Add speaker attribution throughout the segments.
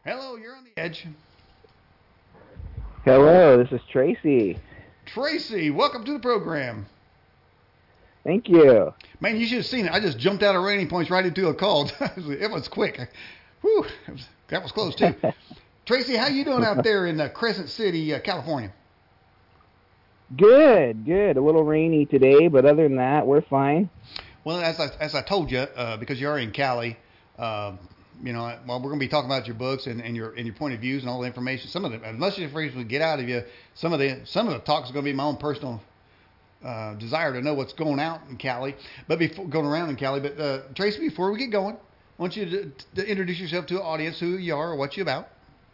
Speaker 1: Hello, you're on the edge.
Speaker 2: Hello, this is Tracy.
Speaker 1: Tracy, welcome to the program.
Speaker 2: Thank you.
Speaker 1: Man, you should have seen it. I just jumped out of Rainy Points right into a call. It was quick. Whew, that was close too. Tracy, how you doing out there in Crescent City, California?
Speaker 2: Good, good. A little rainy today, but other than that, we're fine.
Speaker 1: Well, as I told you, because you're in Cali, well, we're going to be talking about your books and your point of views and all the information. Some of the, as much information we get out of you, some of the talk is going to be my own personal desire to know what's going out in Cali, but before going around in Cali. But Tracy, before we get going, I want you to introduce yourself to the audience, who you are, or what you're about.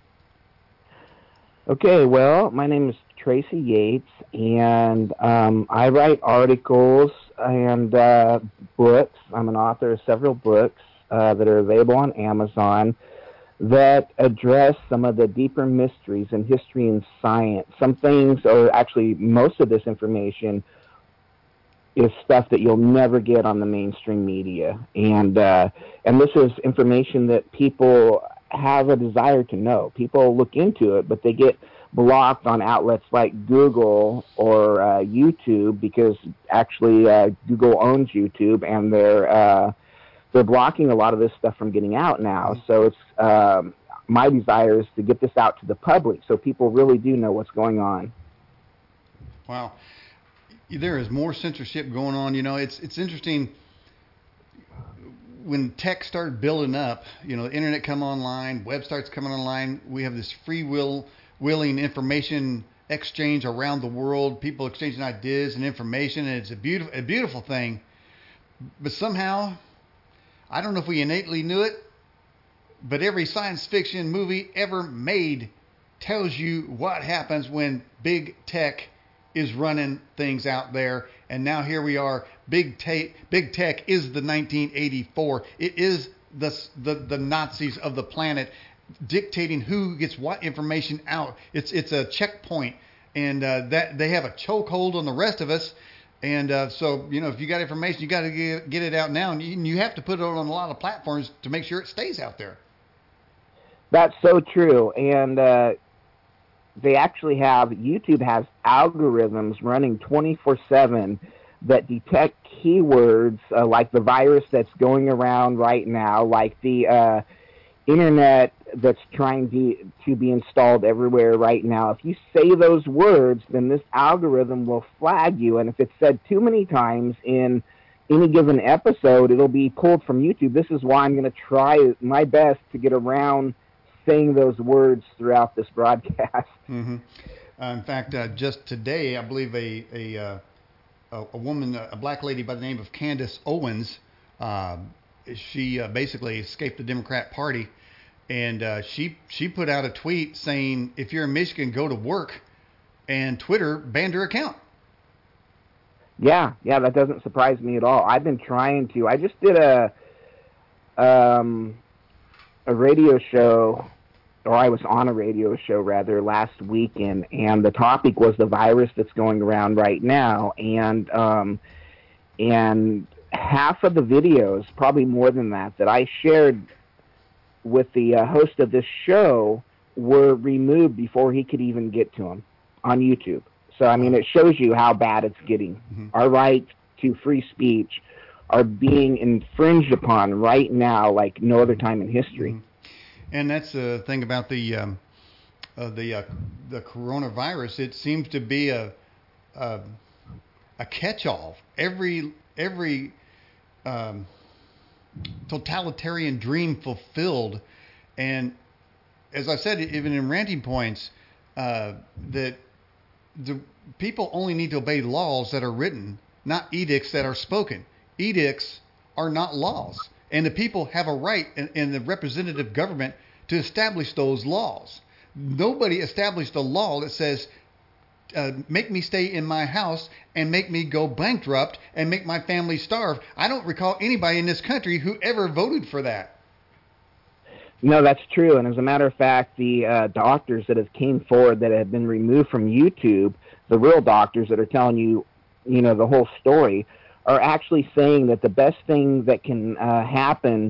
Speaker 2: Okay, well, my name is Tracy Yates, and I write articles and books. I'm an author of several books that are available on Amazon that address some of the deeper mysteries in history and science. Some things, or actually most of this information, is stuff that you'll never get on the mainstream media. And this is information that people have a desire to know. People look into it, but they get blocked on outlets like Google or YouTube, because actually Google owns YouTube, and they're blocking a lot of this stuff from getting out now. So it's my desire is to get this out to the public so people really do know what's going on.
Speaker 1: Wow. There is more censorship going on. It's interesting. When tech started building up, the internet come online, web starts coming online, we have this willing information exchange around the world, people exchanging ideas and information, and it's a beautiful thing. But somehow, I don't know if we innately knew it, but every science fiction movie ever made tells you what happens when big tech is running things out there. And now here we are. Big tech is the 1984. It is the Nazis of the planet dictating who gets what information out. It's a checkpoint, and that they have a chokehold on the rest of us. And so, if you got information, you got to get it out now, and you have to put it on a lot of platforms to make sure it stays out there.
Speaker 2: That's so true. And they actually YouTube has algorithms running 24/7 that detect keywords like the virus that's going around right now, like the internet that's trying to be installed everywhere right now. If you say those words, then this algorithm will flag you, and if it's said too many times in any given episode, it'll be pulled from YouTube. This is why I'm going to try my best to get around saying those words throughout this broadcast.
Speaker 1: Mm-hmm. In fact, just today, I believe a woman, a black lady by the name of Candace Owens, she basically escaped the Democrat Party, and she put out a tweet saying, if you're in Michigan, go to work, and Twitter banned her account.
Speaker 2: Yeah, that doesn't surprise me at all. I've been trying to. I just did a radio show, or I was on a radio show rather, last weekend, and the topic was the virus that's going around right now, and half of the videos, probably more than that I shared with the host of this show were removed before he could even get to them on YouTube. So, I mean, it shows you how bad it's getting. Mm-hmm. Our rights to free speech are being infringed upon right now like no other time in history.
Speaker 1: Mm-hmm. And that's the thing about the coronavirus. It seems to be a catch-all. Every totalitarian dream fulfilled. And as I said, even in Ranting Points, that the people only need to obey laws that are written, not edicts that are spoken. Edicts are not laws. And the people have a right in the representative government to establish those laws. Nobody established a law that says, make me stay in my house and make me go bankrupt and make my family starve. I don't recall anybody in this country who ever voted for that.
Speaker 2: No, that's true. And as a matter of fact, the doctors that have came forward that have been removed from YouTube, the real doctors that are telling you, the whole story, are actually saying that the best thing that can happen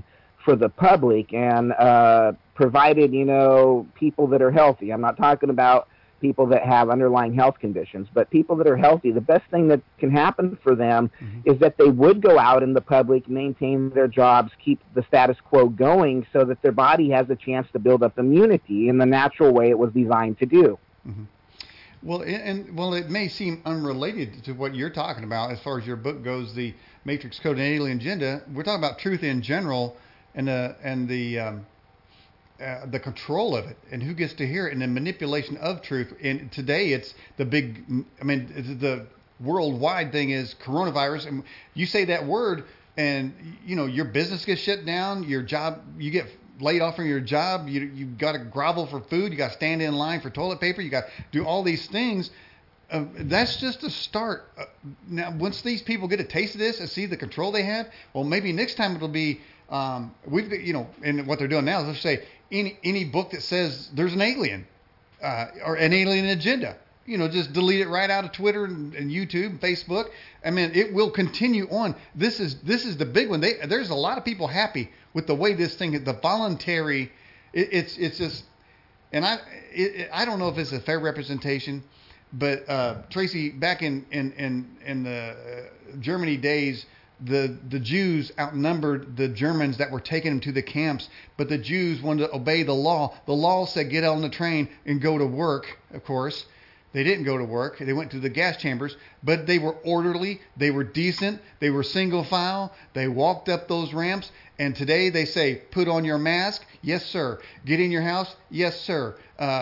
Speaker 2: for the public, and provided, people that are healthy. I'm not talking about people that have underlying health conditions, but people that are healthy, the best thing that can happen for them is that they would go out in the public, maintain their jobs, keep the status quo going so that their body has a chance to build up immunity in the natural way it was designed to do.
Speaker 1: Well, it may seem unrelated to what you're talking about as far as your book goes, the Matrix Code and Alien Agenda. We're talking about truth in general, and the control of it, and who gets to hear it, and the manipulation of truth. And today, it's the the worldwide thing is coronavirus, and you say that word, and your business gets shut down, your job, you get laid off from your job, you got to grovel for food, you got to stand in line for toilet paper, you got to do all these things. That's just a start. Now, once these people get a taste of this and see the control they have, well, maybe next time it'll be and what they're doing now is, let's say any book that says there's an alien or an alien agenda, just delete it right out of Twitter and YouTube and Facebook. I mean, it will continue on. This is the big one. There's a lot of people happy with the way this thing, the voluntary. It's just, and I don't know if it's a fair representation, but Tracy, back in the Germany days, the Jews outnumbered the Germans that were taking them to the camps, but the Jews wanted to obey the law. The law said get on the train and go to work. Of course, they didn't go to work. They went to the gas chambers, but they were orderly. They were decent. They were single file. They walked up those ramps. And today they say, put on your mask. Yes, sir. Get in your house. Yes, sir.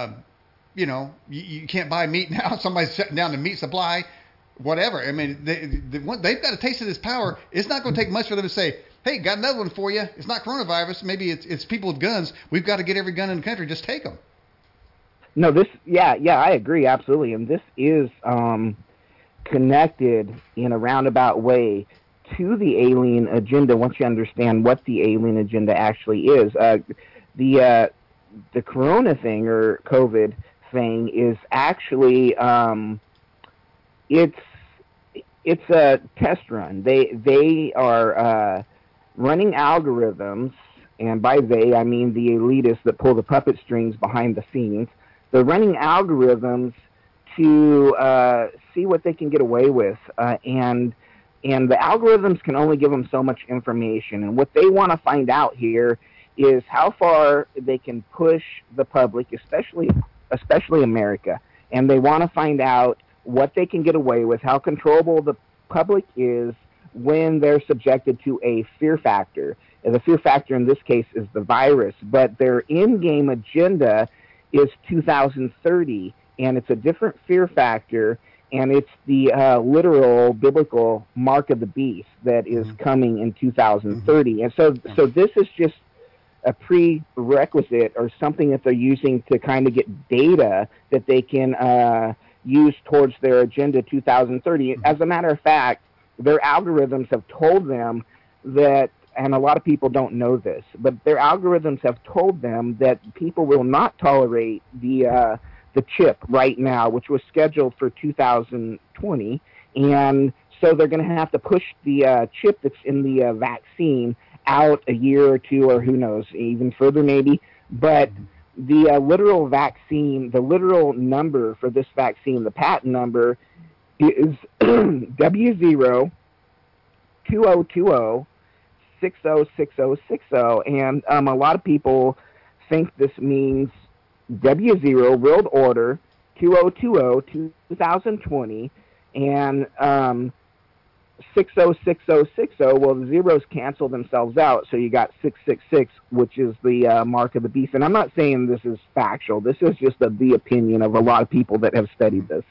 Speaker 1: You can't buy meat now. Somebody's shutting down the meat supply. Whatever. I mean, they've got a taste of this power. It's not going to take much for them to say, hey, got another one for you. It's not coronavirus. Maybe it's people with guns. We've got to get every gun in the country. Just take them.
Speaker 2: No, I agree, absolutely. And this is connected in a roundabout way to the alien agenda once you understand what the alien agenda actually is. The corona thing or COVID thing is actually it's a test run. They are running algorithms, and by they I mean the elitists that pull the puppet strings behind the scenes. They're running algorithms to see what they can get away with, and the algorithms can only give them so much information. And what they want to find out here is how far they can push the public, especially America. And they want to find out what they can get away with, how controllable the public is when they're subjected to a fear factor. And the fear factor in this case is the virus, but their in-game agenda is 2030, and it's a different fear factor, and it's the literal biblical mark of the beast that is coming in 2030. And so this is just a prerequisite or something that they're using to kind of get data that they can use towards their Agenda 2030. As a matter of fact, their algorithms have told them that, and a lot of people don't know this, but their algorithms have told them that people will not tolerate the chip right now, which was scheduled for 2020, and so they're going to have to push the chip that's in the vaccine out a year or two, or who knows, even further maybe. But the literal vaccine, the literal number for this vaccine, the patent number is W0 2020 606060, and a lot of people think this means W0 World Order 2020 2020 and 606060. Well, the zeros cancel themselves out, so you got 666, which is the mark of the beast. And I'm not saying this is factual. This is just the opinion of a lot of people that have studied this.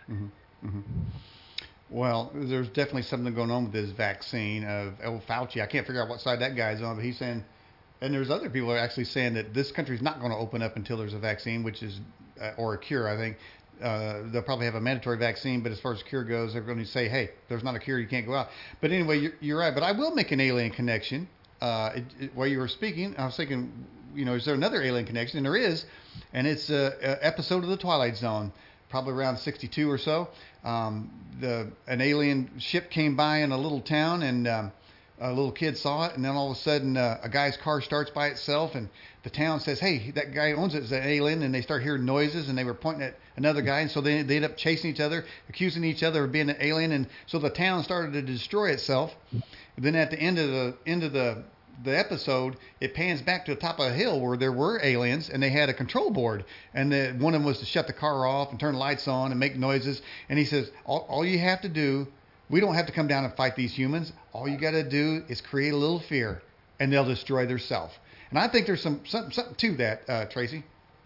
Speaker 1: Well, there's definitely something going on with this vaccine of Fauci. I can't figure out what side that guy's on, but he's saying, and there's other people that are actually saying that this country's not going to open up until there's a vaccine, which is, or a cure, I think. They'll probably have a mandatory vaccine, but as far as cure goes, they're going to say, hey, there's not a cure, you can't go out. But anyway, you're right. But I will make an alien connection. While you were speaking, I was thinking, is there another alien connection? And there is, and it's an episode of The Twilight Zone, probably around 62 or so. An alien ship came by in a little town, and a little kid saw it, and then all of a sudden a guy's car starts by itself, and the town says, hey, that guy owns it is an alien, and they start hearing noises, and they were pointing at another guy, and so they end up chasing each other, accusing each other of being an alien, and so the town started to destroy itself. And then at the end of the episode, it pans back to the top of a hill where there were aliens, and they had a control board, and one of them was to shut the car off and turn the lights on and make noises. And he says, all you have to do, we don't have to come down and fight these humans. All you got to do is create a little fear, and they'll destroy themselves. And I think there's something to that, Tracy.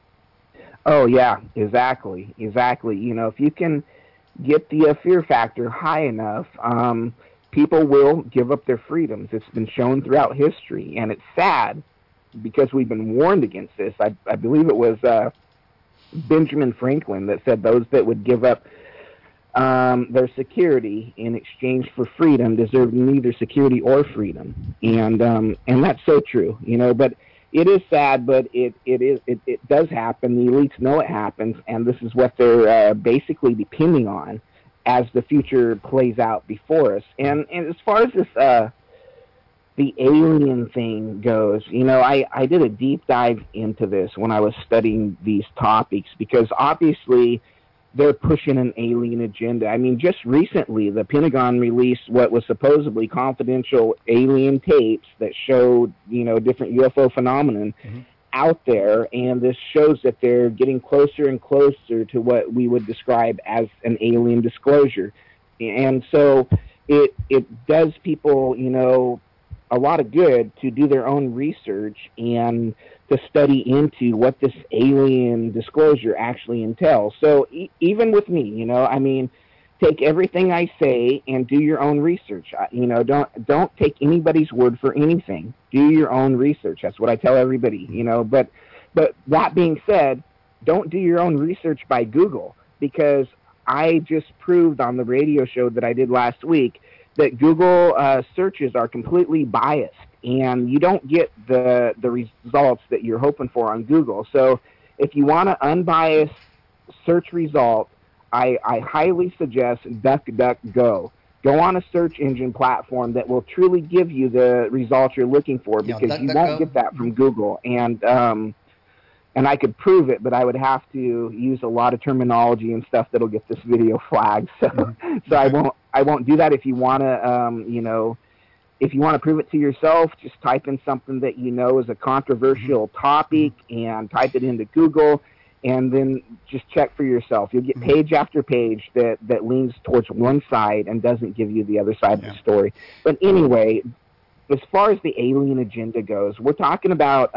Speaker 2: Oh yeah, exactly. You know, if you can get the fear factor high enough, people will give up their freedoms. It's been shown throughout history, and it's sad because we've been warned against this. I believe it was Benjamin Franklin that said those that would give up their security in exchange for freedom deserve neither security or freedom, and that's so true, you know. But it is sad, but it does happen. The elites know it happens, and this is what they're basically depending on as the future plays out before us. And as far as this the alien thing goes, you know, I did a deep dive into this when I was studying these topics, because obviously they're pushing an alien agenda. I mean, just recently, the Pentagon released what was supposedly confidential alien tapes that showed, you know, different UFO phenomenon out there, and this shows that they're getting closer and closer to what we would describe as an alien disclosure. And so it does people, you know, a lot of good to do their own research and to study into what this alien disclosure actually entails. So even with me, you know, I mean, take everything I say and do your own research. You know, don't take anybody's word for anything. Do your own research. That's what I tell everybody, you know. But that being said, don't do your own research by Google, because I just proved on the radio show that I did last week that Google searches are completely biased, and you don't get the results that you're hoping for on Google. So if you want an unbiased search result, I highly suggest DuckDuckGo. Go on a search engine platform that will truly give you the results you're looking for, because you won't get that from Google. And I could prove it, but I would have to use a lot of terminology and stuff that'll get this video flagged. So I won't do that. If you want to, you know, if you want to prove it to yourself, just type in something that you know is a controversial topic and type it into Google, and then just check for yourself. You'll get page after page that leans towards one side and doesn't give you the other side of the story. But anyway, as far as the alien agenda goes, we're talking about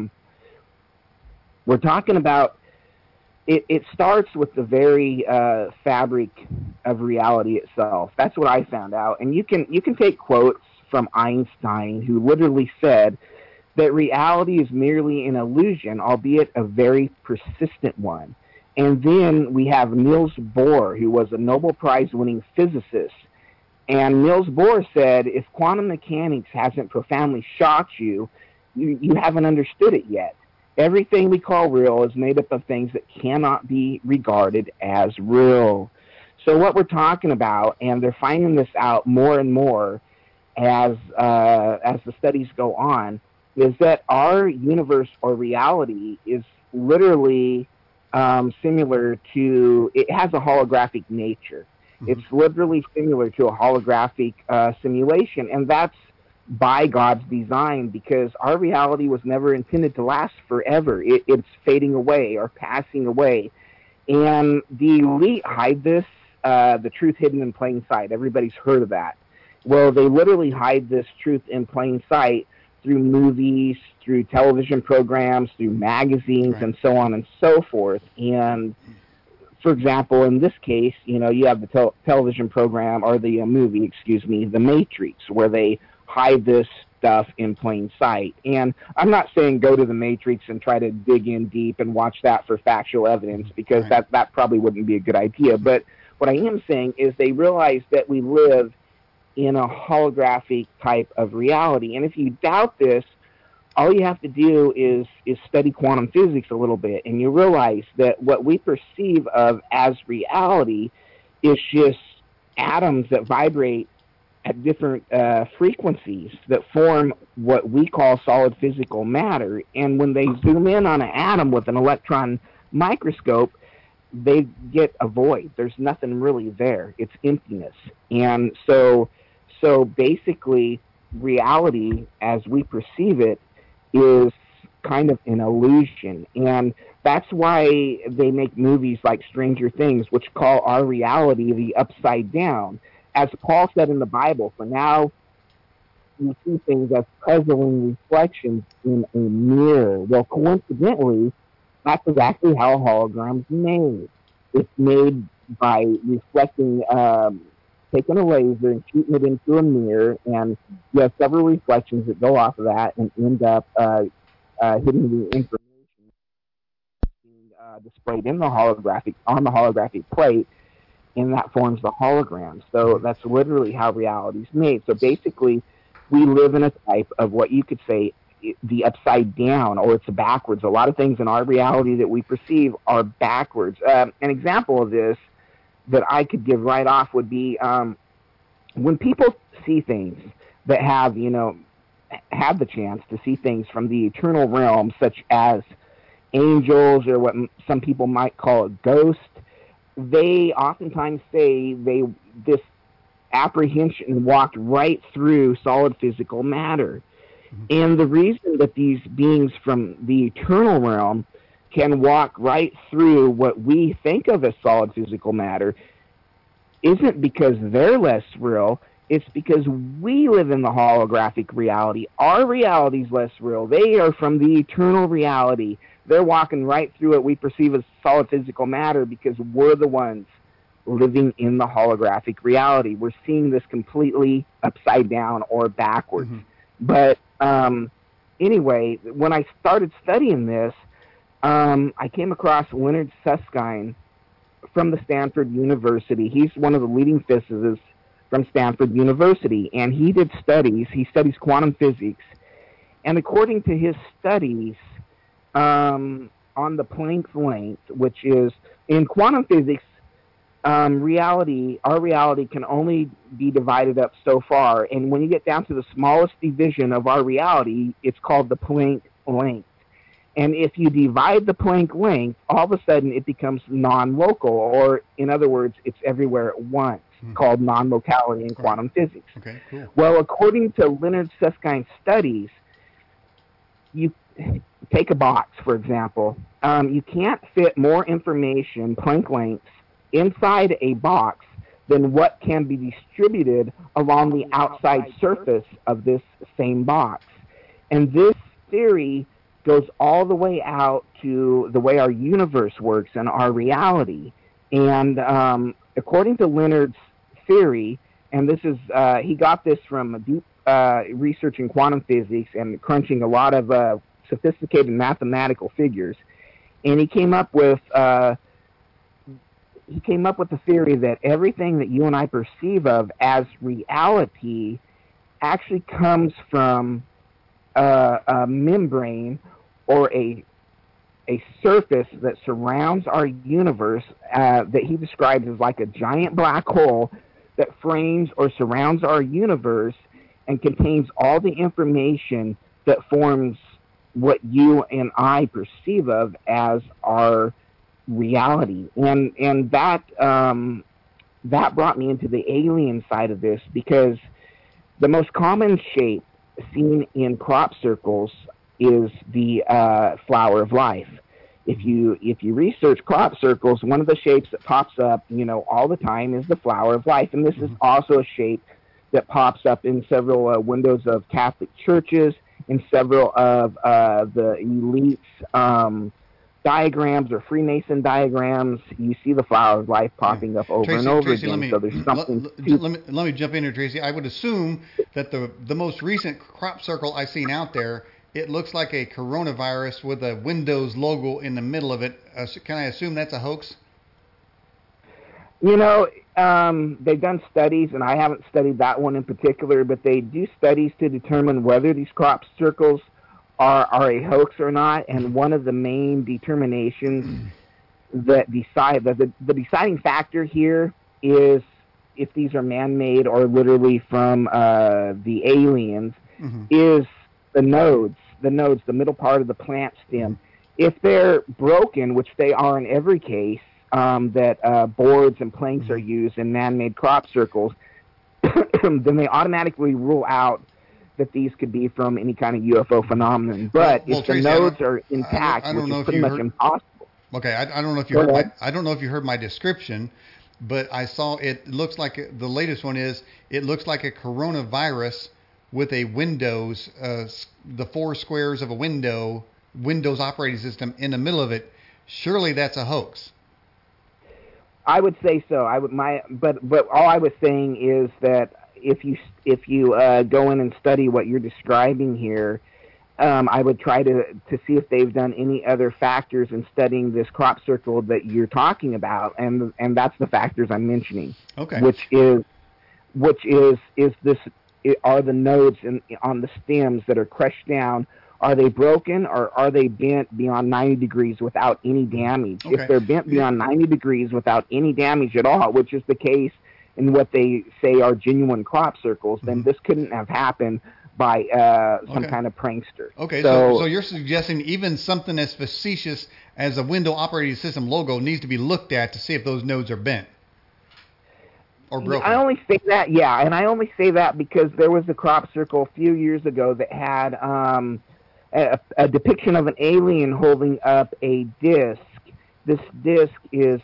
Speaker 2: it starts with the very fabric of reality itself. That's what I found out. And you can take quotes from Einstein, who literally said that reality is merely an illusion, albeit a very persistent one. And then we have Niels Bohr, who was a Nobel Prize-winning physicist. And Niels Bohr said, if quantum mechanics hasn't profoundly shocked you, you haven't understood it yet. Everything we call real is made up of things that cannot be regarded as real. So what we're talking about, and they're finding this out more and more as the studies go on, is that our universe or reality is literally similar to, it has a holographic nature. It's literally similar to a holographic simulation, and that's by God's design, because our reality was never intended to last forever. It's fading away or passing away. And the elite hide this, the truth hidden in plain sight. Everybody's heard of that. Well, they literally hide this truth in plain sight through movies, through television programs, through magazines, and so on and so forth. And for example, in this case, you know, you have the television program, or the movie, The Matrix, where they hide this stuff in plain sight. And I'm not saying go to The Matrix and try to dig in deep and watch that for factual evidence, because that probably wouldn't be a good idea. But what I am saying is they realize that we live in a holographic type of reality. And if you doubt this, all you have to do is study quantum physics a little bit, and you realize that what we perceive of as reality is just atoms that vibrate at different frequencies that form what we call solid physical matter. And when they zoom in on an atom with an electron microscope, they get a void. There's nothing really there. It's emptiness. And so basically, reality as we perceive it is kind of an illusion. And that's why they make movies like Stranger Things, which call our reality the upside down. As Paul said in the Bible, for now you see things as puzzling reflections in a mirror. Well, coincidentally, that's exactly how a hologram's made. It's made by reflecting, taking a laser and shooting it into a mirror, and you have several reflections that go off of that and end up hitting the information being displayed in the holographic plate, and that forms the hologram. So that's literally how reality is made. So basically, we live in a type of what you could say the upside down, or it's backwards. A lot of things in our reality that we perceive are backwards. An example of this that I could give right off would be when people see things that have the chance to see things from the eternal realm, such as angels or what some people might call a ghost. They oftentimes say this apprehension walked right through solid physical matter. And the reason that these beings from the eternal realm can walk right through what we think of as solid physical matter isn't because they're less real. It's because we live in the holographic reality. Our reality is less real. They are from the eternal reality. They're walking right through what we perceive as solid physical matter because we're the ones living in the holographic reality. We're seeing this completely upside down or backwards. But anyway, when I started studying this, I came across Leonard Susskind from the Stanford University. He's one of the leading physicists from Stanford University, and he did studies. He studies quantum physics, and according to his studies on the Planck length, which is in quantum physics, our reality can only be divided up so far, and when you get down to the smallest division of our reality, it's called the Planck length. And if you divide the Planck length, all of a sudden it becomes non-local, or in other words, it's everywhere at once, called non-locality in quantum physics.
Speaker 1: Okay, cool.
Speaker 2: Well, according to Leonard Susskind's studies, you take a box, for example. You can't fit more information, Planck lengths, inside a box than what can be distributed along the outside surface of this same box. And this theory goes all the way out to the way our universe works and our reality. And according to Leonard's theory, and this is he got this from deep research in quantum physics and crunching a lot of sophisticated mathematical figures, and he came up with the theory that everything that you and I perceive of as reality actually comes from a membrane or a surface that surrounds our universe that he describes as like a giant black hole that frames or surrounds our universe and contains all the information that forms what you and I perceive of as our reality. And that brought me into the alien side of this, because the most common shape seen in crop circles is the flower of life. If you research crop circles, one of the shapes that pops up, all the time is the flower of life, and this is also a shape that pops up in several windows of Catholic churches, in several of the elites' diagrams or Freemason diagrams. You see the flower of life popping up over and over again. So there's something.
Speaker 1: Let me jump in here, Tracy. I would assume that the most recent crop circle I've seen out there, it looks like a coronavirus with a Windows logo in the middle of it. Can I assume that's a hoax?
Speaker 2: They've done studies, and I haven't studied that one in particular, but they do studies to determine whether these crop circles are a hoax or not. And one of the main determinations that decide the deciding factor here is if these are man-made or literally from the aliens, is the nodes, the middle part of the plant stem. If they're broken, which they are in every case, that boards and planks are used in man-made crop circles, then they automatically rule out that these could be from any kind of UFO phenomenon. But if the nodes are intact, which is pretty much impossible.
Speaker 1: Okay, I don't know if you heard I don't know if you heard my description, but I saw it looks like the latest one is it looks like a coronavirus with a Windows, the 4 squares of a Windows operating system in the middle of it. Surely that's a hoax.
Speaker 2: I would say so. But all I was saying is that if you go in and study what you're describing here, I would try to see if they've done any other factors in studying this crop circle that you're talking about, and that's the factors I'm mentioning.
Speaker 1: Okay.
Speaker 2: Which is this, are the nodes on the stems that are crushed down, are they broken or are they bent beyond 90 degrees without any damage?
Speaker 1: Okay.
Speaker 2: If they're bent beyond 90 degrees without any damage at all, which is the case in what they say are genuine crop circles, then this couldn't have happened by some kind of prankster.
Speaker 1: Okay, so you're suggesting even something as facetious as a Windows operating system logo needs to be looked at to see if those nodes are bent or broken.
Speaker 2: I only say that, and I only say that because there was a crop circle a few years ago that had a depiction of an alien holding up a disc. This disc is,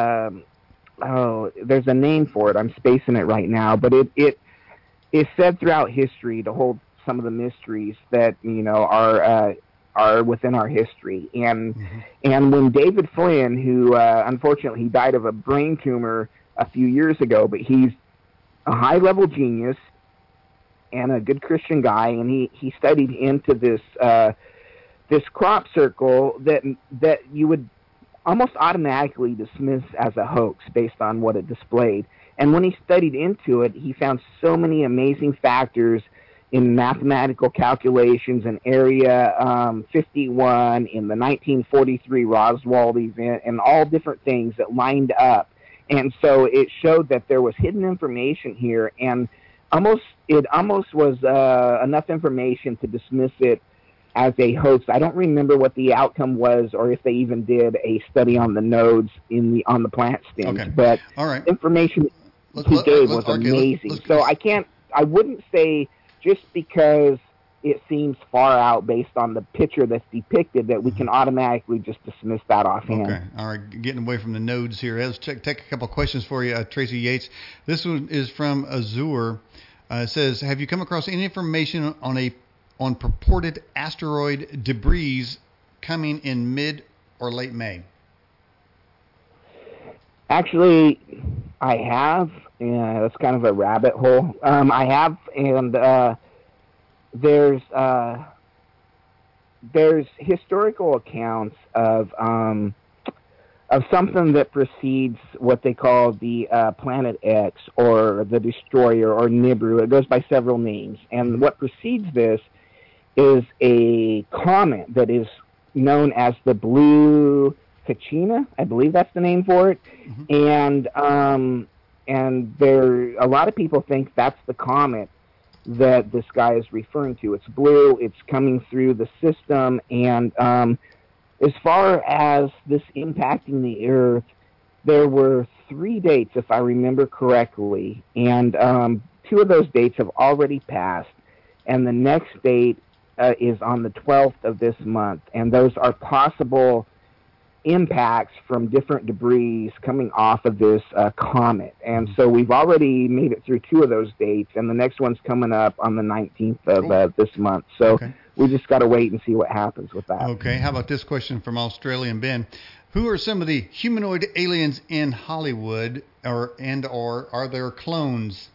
Speaker 2: there's a name for it. I'm spacing it right now, but it is said throughout history to hold some of the mysteries that are within our history. And when David Flynn, who unfortunately he died of a brain tumor a few years ago, but he's a high-level genius and a good Christian guy, and he studied into this crop circle that you would almost automatically dismiss as a hoax based on what it displayed. And when he studied into it, he found so many amazing factors in mathematical calculations in Area 51, in the 1943 Roswell event, and all different things that lined up. And so it showed that there was hidden information here, and it almost was enough information to dismiss it as a hoax. I don't remember what the outcome was, or if they even did a study on the nodes on the plant stems.
Speaker 1: Okay.
Speaker 2: But
Speaker 1: all right.
Speaker 2: Information he gave was amazing. So I wouldn't say just because it seems far out based on the picture that's depicted that we can automatically just dismiss that offhand.
Speaker 1: Okay. All right. Getting away from the nodes here. Let's take a couple of questions for you, Tracy Yates. This one is from Azure. It says, have you come across any information on purported asteroid debris coming in mid or late May? Actually,
Speaker 2: I have. That's kind of a rabbit hole. I have, and there's historical accounts of something that precedes what they call the Planet X or the Destroyer or Nibiru. It goes by several names, and what precedes this is a comet that is known as the Blue Kachina. I believe that's the name for it. And there, a lot of people think that's the comet that this guy is referring to. It's blue. It's coming through the system. And as far as this impacting the Earth, there were 3 dates, if I remember correctly. And 2 of those dates have already passed. And the next date is on the 12th of this month. And those are possible impacts from different debris coming off of this comet. And so we've already made it through 2 of those dates, and the next one's coming up on the 19th of this month. So we just got to wait and see what happens with that.
Speaker 1: Okay. How about this question from Australian Ben? Who are some of the humanoid aliens in Hollywood, or are there clones?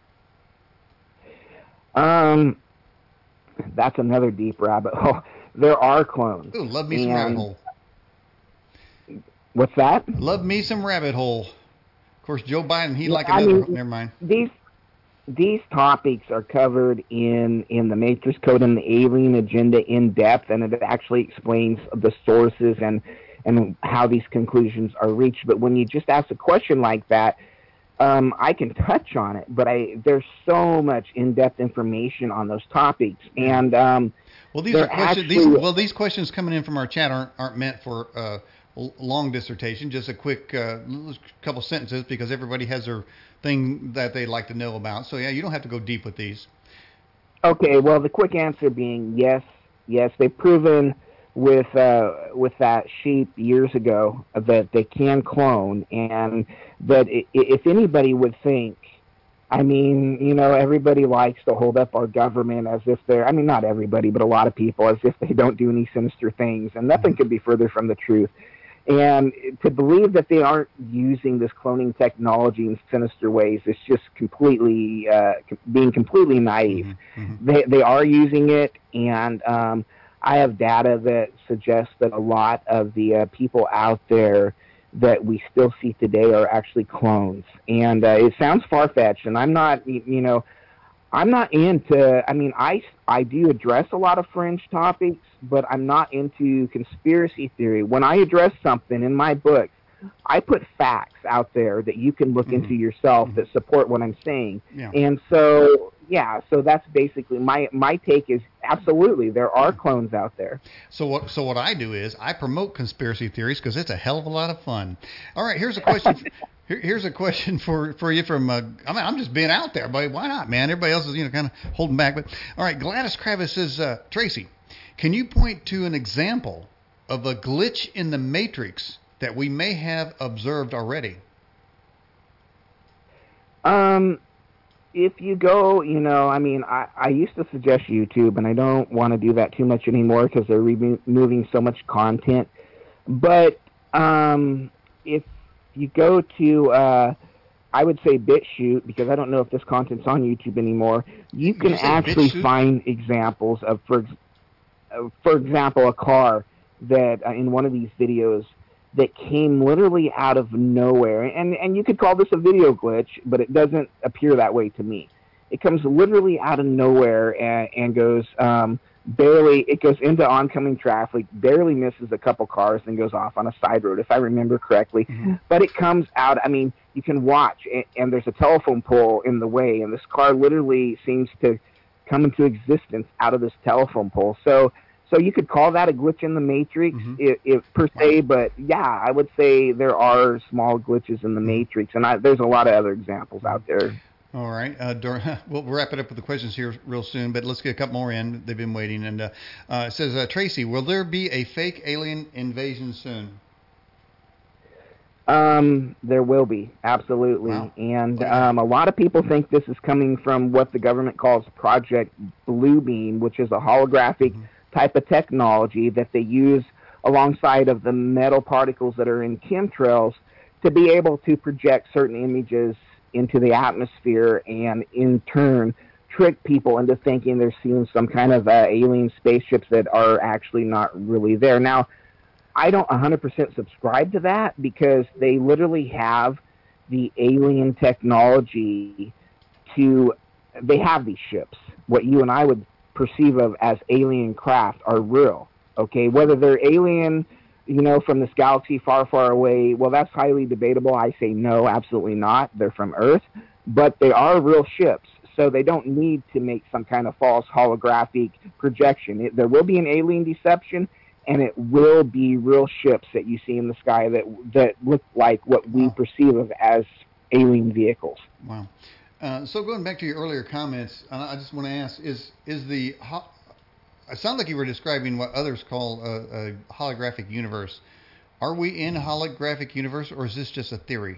Speaker 2: That's another deep rabbit hole. There are clones.
Speaker 1: Ooh, love me some rabbit hole.
Speaker 2: What's that?
Speaker 1: Love me some rabbit hole. Of course, Joe Biden, never mind.
Speaker 2: These topics are covered in the Matrix Code and the Alien Agenda in depth, and it actually explains the sources and how these conclusions are reached. But when you just ask a question like that, I can touch on it, but there's so much in-depth information on those topics, and
Speaker 1: well, these are questions. These questions coming in from our chat aren't meant for long dissertation. Just a quick couple sentences, because everybody has their thing that they'd like to know about. So yeah, you don't have to go deep with these.
Speaker 2: Okay. Well, the quick answer being yes. They've proven with that sheep years ago that they can clone, and that if anybody would think, I mean, everybody likes to hold up our government as if they're, I mean, not everybody, but a lot of people, as if they don't do any sinister things, and nothing could be further from the truth. And to believe that they aren't using this cloning technology in sinister ways is just completely being completely naive. They are using it, and I have data that suggests that a lot of the people out there that we still see today are actually clones. And it sounds far-fetched, and I'm not into, I mean, I do address a lot of fringe topics, but I'm not into conspiracy theory. When I address something in my books, I put facts out there that you can look into yourself that support what I'm saying. Yeah. And so, so that's basically my take is absolutely there are clones out there.
Speaker 1: So what I do is I promote conspiracy theories because it's a hell of a lot of fun. All right, here's a question. Here's a question for you from. I'm just being out there, but why not, man? Everybody else is kind of holding back. But all right, Gladys Kravis says, Tracy, can you point to an example of a glitch in the Matrix that we may have observed already?
Speaker 2: If you go, I mean, I used to suggest YouTube, and I don't want to do that too much anymore because they're removing so much content. But if you go to, I would say BitChute, because I don't know if this content's on YouTube anymore, you can actually find examples of, for example, a car that in one of these videos that came literally out of nowhere. And you could call this a video glitch, but it doesn't appear that way to me. It comes literally out of nowhere and goes it goes into oncoming traffic, barely misses a couple cars, and goes off on a side road, if I remember correctly. But it comes out, I mean, you can watch, and there's a telephone pole in the way, and this car literally seems to come into existence out of this telephone pole. So you could call that a glitch in the Matrix, if per se, but yeah, I would say there are small glitches in the Matrix, and there's a lot of other examples out there.
Speaker 1: All right, we'll wrap it up with the questions here real soon, but let's get a couple more in. They've been waiting, and it says, Tracy, will there be a fake alien invasion soon?
Speaker 2: There will be, absolutely.
Speaker 1: Wow.
Speaker 2: And a lot of people think this is coming from what the government calls Project Bluebeam, which is a holographic type of technology that they use alongside of the metal particles that are in chemtrails to be able to project certain images into the atmosphere and in turn trick people into thinking they're seeing some kind of alien spaceships that are actually not really there. Now, I don't 100% subscribe to that because they literally have the alien technology they have these ships. What you and I would perceive of as alien craft are real, okay? Whether they're alien, from this galaxy far, far away, well, that's highly debatable. I say no, absolutely not. They're from Earth, but they are real ships, so they don't need to make some kind of false holographic projection. There will be an alien deception, and it will be real ships that you see in the sky that look like what we perceive of as alien vehicles.
Speaker 1: Wow. So going back to your earlier comments, I just want to ask, is the it sounds like you were describing what others call a holographic universe. Are we in a holographic universe, or is this just a theory?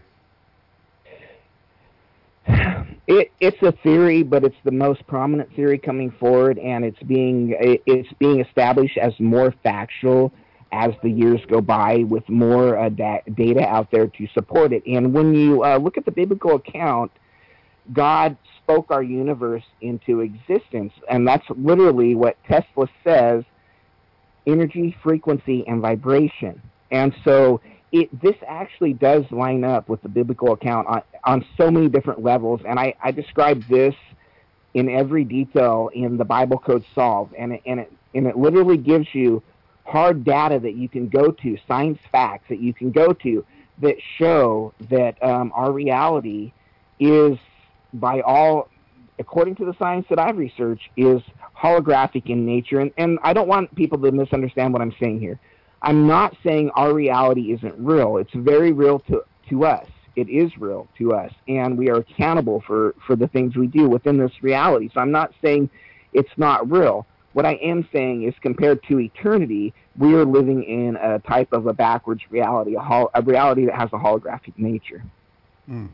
Speaker 2: It's a theory, but it's the most prominent theory coming forward, and it's being established as more factual as the years go by, with more data out there to support it. And when you look at the biblical account, God spoke our universe into existence, and that's literally what Tesla says: energy, frequency, and vibration. And so this actually does line up with the biblical account on so many different levels, and I describe this in every detail in the Bible Code Solved, and it literally gives you hard data that you can go to, science facts that you can go to that show that our reality is, by all, according to the science that I've researched, is holographic in nature. And I don't want people to misunderstand what I'm saying here. I'm not saying our reality isn't real. It's very real to us. It is real to us, and we are accountable for the things we do within this reality. So I'm not saying it's not real. What I am saying is, compared to eternity, we are living in a type of a backwards reality, a reality that has a holographic nature.
Speaker 1: Mm.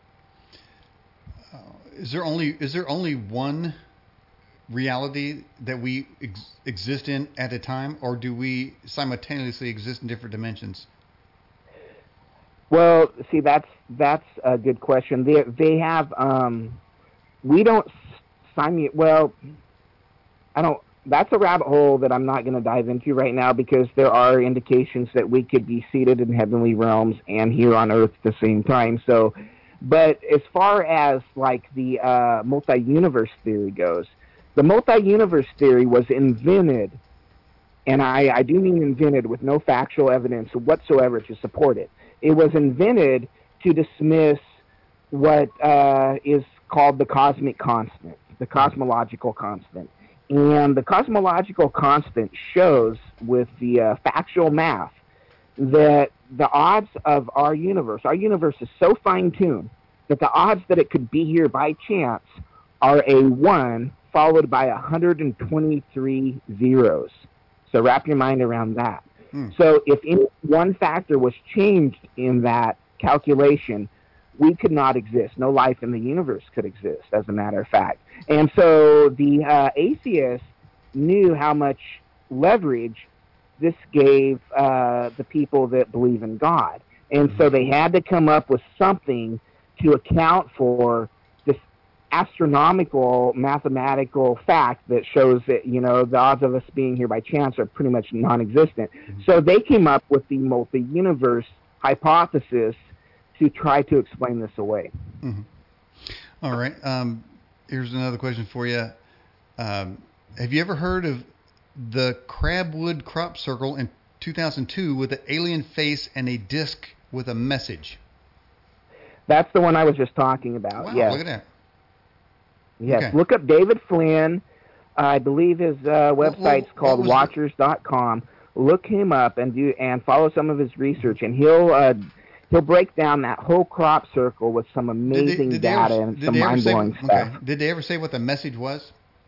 Speaker 1: Is there only one reality that we exist in at a time, or do we simultaneously exist in different dimensions?
Speaker 2: Well, see, that's a good question. They have we don't well, I don't. That's a rabbit hole that I'm not going to dive into right now, because there are indications that we could be seated in heavenly realms and here on earth at the same time. So, but as far as like the multi-universe theory goes, the multi-universe theory was invented, and I do mean invented, with no factual evidence whatsoever to support it. It was invented to dismiss what is called the cosmic constant, the cosmological constant. And the cosmological constant shows, with the factual math, that the odds of our universe is so fine-tuned that the odds that it could be here by chance are a 1 followed by 123 zeros. So wrap your mind around that. So if any one factor was changed in that calculation, we could not exist. No life in the universe could exist, as a matter of fact. And so the atheists knew how much leverage this gave the people that believe in God. And so they had to come up with something to account for this astronomical mathematical fact that shows that, you know, the odds of us being here by chance are pretty much non-existent. So they came up with the multi-universe hypothesis to try to explain this away.
Speaker 1: Mm-hmm. All right. Here's another question for you. Have you ever heard of the Crabwood Crop Circle in 2002 with an alien face and a disc with a message?
Speaker 2: That's the one I was just talking about.
Speaker 1: Wow,
Speaker 2: yes.
Speaker 1: Look at that.
Speaker 2: Yes,
Speaker 1: Okay.
Speaker 2: Look up David Flynn. I believe his website's called Watchers.com. Look him up and follow some of his research, and he'll break down that whole crop circle with some amazing data and some mind-blowing stuff.
Speaker 1: Okay. Did they ever say what the message was?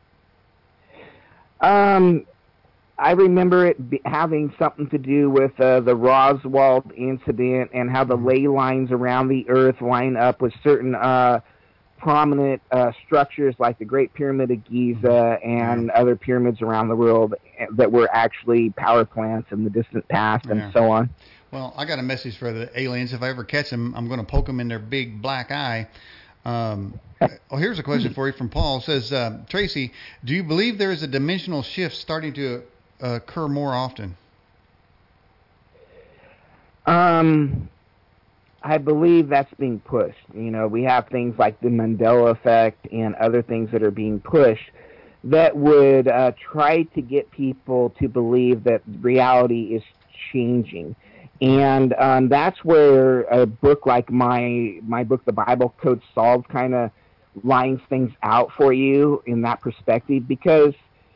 Speaker 2: I remember it having something to do with the Roswell incident and how the ley lines around the Earth line up with certain prominent structures like the Great Pyramid of Giza and other pyramids around the world that were actually power plants in the distant past and so on.
Speaker 1: Well, I got a message for the aliens. If I ever catch them, I'm going to poke them in their big black eye. Here's a question for you from Paul. It says, Tracy, do you believe there is a dimensional shift starting to occur more often?
Speaker 2: I believe that's being pushed. You know, we have things like the Mandela effect and other things that are being pushed that would try to get people to believe that reality is changing. And that's where a book like my book, The Bible Code Solved, kind of lines things out for you in that perspective, because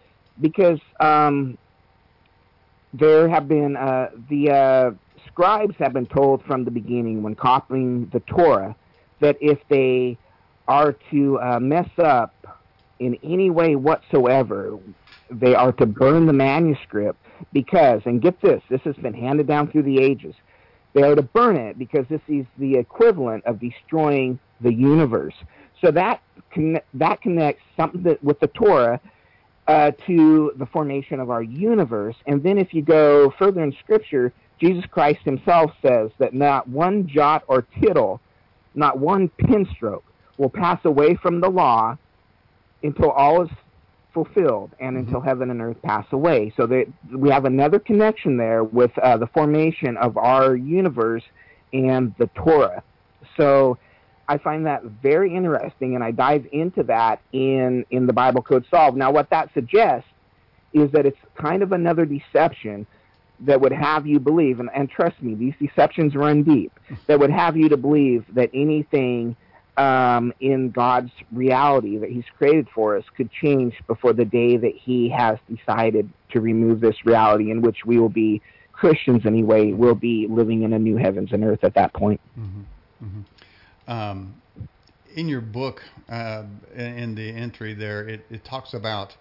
Speaker 2: there have been the scribes have been told from the beginning, when copying the Torah, that if they are to mess up in any way whatsoever, they are to burn the manuscript, because, and get this has been handed down through the ages, they are to burn it because this is the equivalent of destroying the universe. So that connects something with the Torah to the formation of our universe. And then if you go further in Scripture, Jesus Christ himself says that not one jot or tittle, not one pin stroke will pass away from the law until all is fulfilled and until heaven and earth pass away. So that we have another connection there with the formation of our universe and the Torah. So I find that very interesting, and I dive into that in the Bible Code Solved. Now, what that suggests is that it's kind of another deception that would have you believe, and trust me, these deceptions run deep, that would have you to believe that anything in God's reality that He's created for us could change before the day that He has decided to remove this reality, in which we will be, Christians anyway, will be living in a new heavens and earth at that point.
Speaker 1: Mm-hmm. Mm-hmm. In your book, in the entry there, it talks about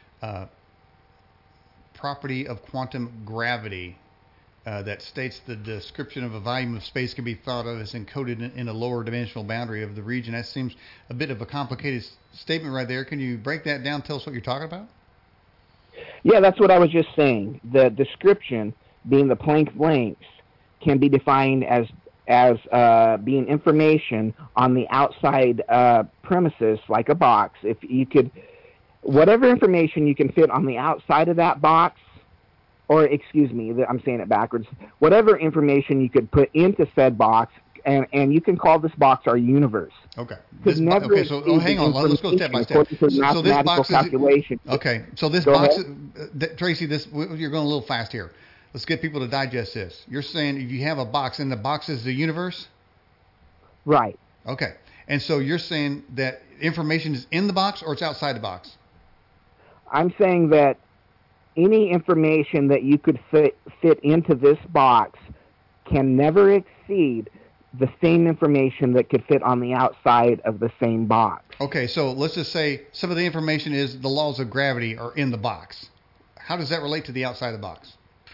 Speaker 1: property of quantum gravity that states the description of a volume of space can be thought of as encoded in a lower dimensional boundary of the region. That seems a bit of a complicated statement right there. Can you break that down? Tell us what you're talking about.
Speaker 2: Yeah, that's what I was just saying. The description, being the Planck blanks, can be defined as being information on the outside premises, like a box. If you could, whatever information you can fit on the outside of that box, or excuse me, I'm saying it backwards, whatever information you could put into said box, and you can call this box our universe.
Speaker 1: Okay.
Speaker 2: So
Speaker 1: hang on. Let's go step by step. So this box
Speaker 2: calculation.
Speaker 1: Okay. So this box, Tracy, you're going a little fast here. Let's get people to digest this. You're saying if you have a box, and the box is the universe?
Speaker 2: Right.
Speaker 1: Okay. And so you're saying that information is in the box or it's outside the box?
Speaker 2: I'm saying that any information that you could fit into this box can never exceed the same information that could fit on the outside of the same box.
Speaker 1: Okay, so let's just say some of the information is the laws of gravity are in the box. How does that relate to the outside of the box?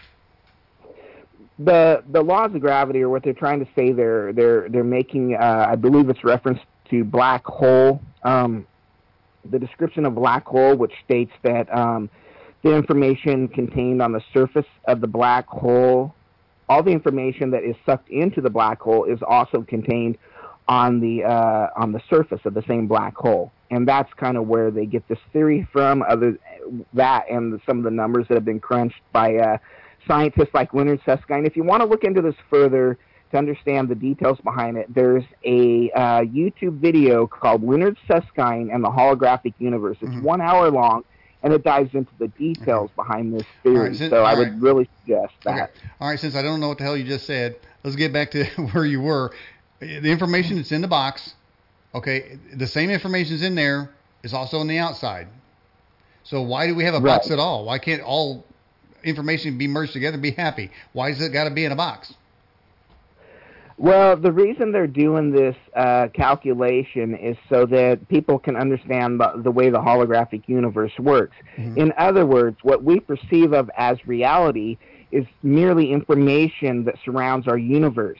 Speaker 2: The laws of gravity are what they're trying to say. They're making, I believe it's reference to black hole. The description of black hole, which states that the information contained on the surface of the black hole, all the information that is sucked into the black hole is also contained on the surface of the same black hole. And that's kind of where they get this theory from, that and some of the numbers that have been crunched by scientists like Leonard Susskind. If you want to look into this further to understand the details behind it, there's a YouTube video called Leonard Susskind and the Holographic Universe. It's 1 hour long, and it dives into the details behind this theory. I would really suggest that.
Speaker 1: Okay. All right, since I don't know what the hell you just said, let's get back to where you were. The information that's in the box, okay, the same information is in there is also on the outside. So why do we have a box at all? Why can't all information be merged together and be happy? Why has it got to be in a box?
Speaker 2: Well, the reason they're doing this calculation is so that people can understand the way the holographic universe works. Mm-hmm. In other words, what we perceive of as reality is merely information that surrounds our universe.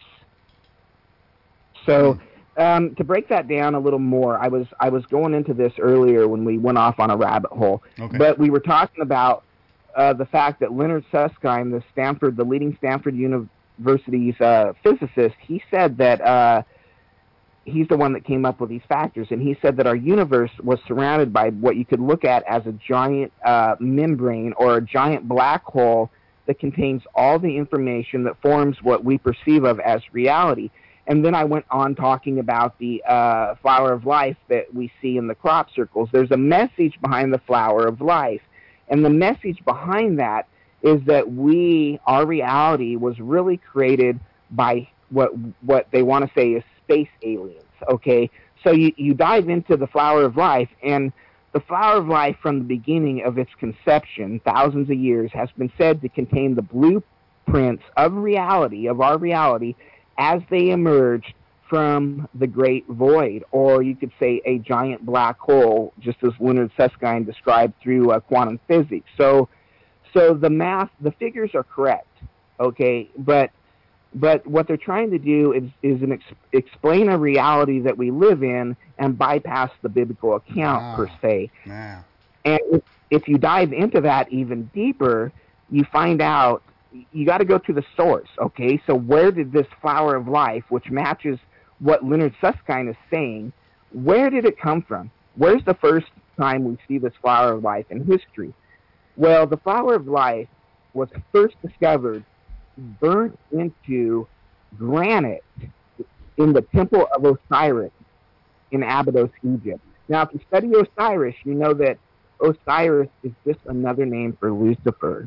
Speaker 2: So, to break that down a little more, I was going into this earlier when we went off on a rabbit hole. Okay. But we were talking about the fact that Leonard Susskind, the leading Stanford University's physicist, he said that he's the one that came up with these factors, and he said that our universe was surrounded by what you could look at as a giant membrane or a giant black hole that contains all the information that forms what we perceive of as reality. And then I went on talking about the flower of life that we see in the crop circles. There's a message behind the flower of life, and the message behind that is that our reality was really created by what they want to say is space aliens, okay? So you dive into the flower of life, and the flower of life from the beginning of its conception, thousands of years, has been said to contain the blueprints of reality, of our reality, as they emerged from the great void, or you could say a giant black hole, just as Leonard Susskind described through quantum physics. So the figures are correct, okay, but what they're trying to do is explain a reality that we live in and bypass the biblical account per se.
Speaker 1: Yeah.
Speaker 2: And if you dive into that even deeper, you find out you got to go to the source, okay? So where did this flower of life, which matches what Leonard Susskind is saying, where did it come from? Where's the first time we see this flower of life in history? Well, the flower of life was first discovered burnt into granite in the temple of Osiris in Abydos, Egypt. Now, if you study Osiris, you know that Osiris is just another name for Lucifer.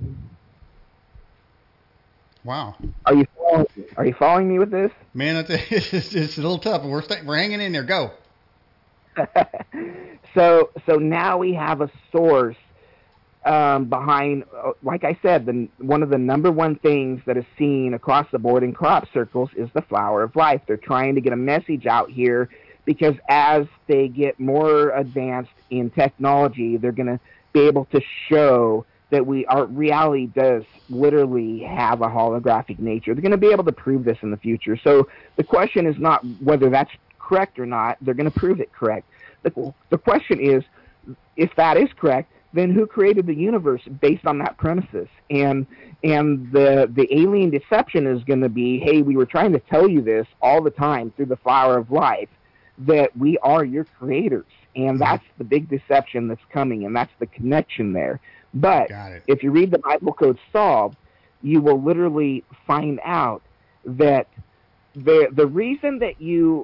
Speaker 1: Wow.
Speaker 2: Are you following me with this?
Speaker 1: Man, it's a little tough. We're hanging in there. Go.
Speaker 2: So now we have a source behind, like I said, one of the number one things that is seen across the board in crop circles is the flower of life. They're trying to get a message out here because as they get more advanced in technology, they're going to be able to show that our reality does literally have a holographic nature. They're going to be able to prove this in the future. So the question is not whether that's correct or not. They're going to prove it correct. The question is, if that is correct, then who created the universe based on that premises? And the alien deception is going to be, hey, we were trying to tell you this all the time through the flower of life, that we are your creators. And that's the big deception that's coming, and that's the connection there. But if you read the Bible Code Solved, you will literally find out that the reason that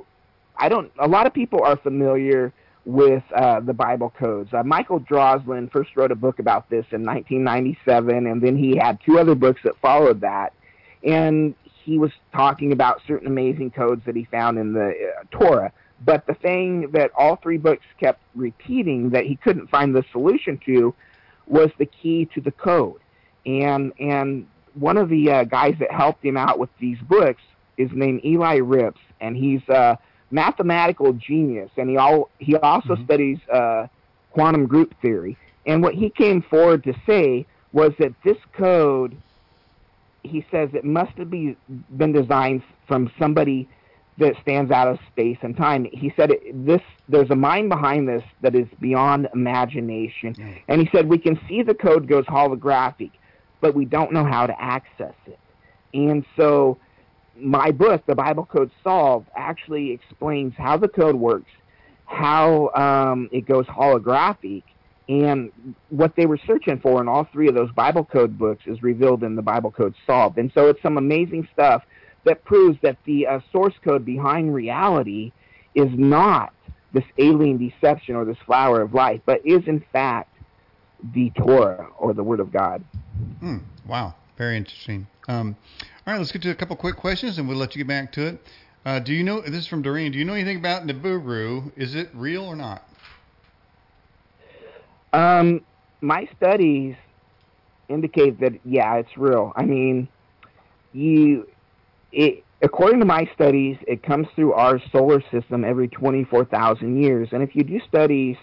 Speaker 2: a lot of people are familiar with the Bible codes. Michael Droslin first wrote a book about this in 1997, and then he had two other books that followed that. And he was talking about certain amazing codes that he found in the Torah. But the thing that all three books kept repeating that he couldn't find the solution to was the key to the code. And one of the guys that helped him out with these books is named Eli Rips, and he's mathematical genius, and he also studies quantum group theory. And what he came forward to say was that this code, he says, it must have been designed from somebody that stands out of space and time. He said there's a mind behind this that is beyond imagination. And he said we can see the code goes holographic, but we don't know how to access it. And so my book, The Bible Code Solved, actually explains how the code works, how it goes holographic, and what they were searching for in all three of those Bible Code books is revealed in The Bible Code Solved. And so it's some amazing stuff that proves that the source code behind reality is not this alien deception or this flower of life, but is in fact the Torah or the Word of God.
Speaker 1: Wow, very interesting. All right, let's get to a couple quick questions, and we'll let you get back to it. Do you know, this is from Doreen, do you know anything about Nibiru? Is it real or not?
Speaker 2: My studies indicate that, yeah, it's real. I mean, according to my studies, it comes through our solar system every 24,000 years. And if you do studies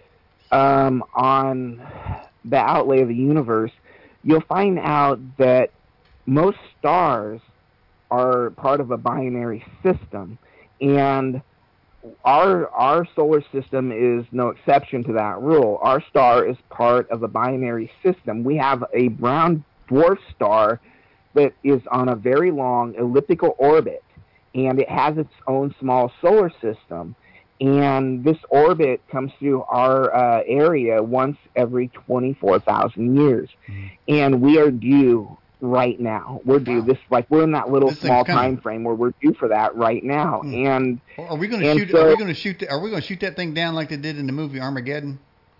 Speaker 2: on the outlay of the universe, you'll find out that most stars are part of a binary system, and our solar system is no exception to that rule. Our star is part of a binary system. We have a brown dwarf star that is on a very long elliptical orbit, and it has its own small solar system. And this orbit comes through our area once every 24,000 years. And we are due right now. We're due we're in that little small time frame where we're due for that right now. And
Speaker 1: are we going to shoot that thing down like they did in the movie Armageddon?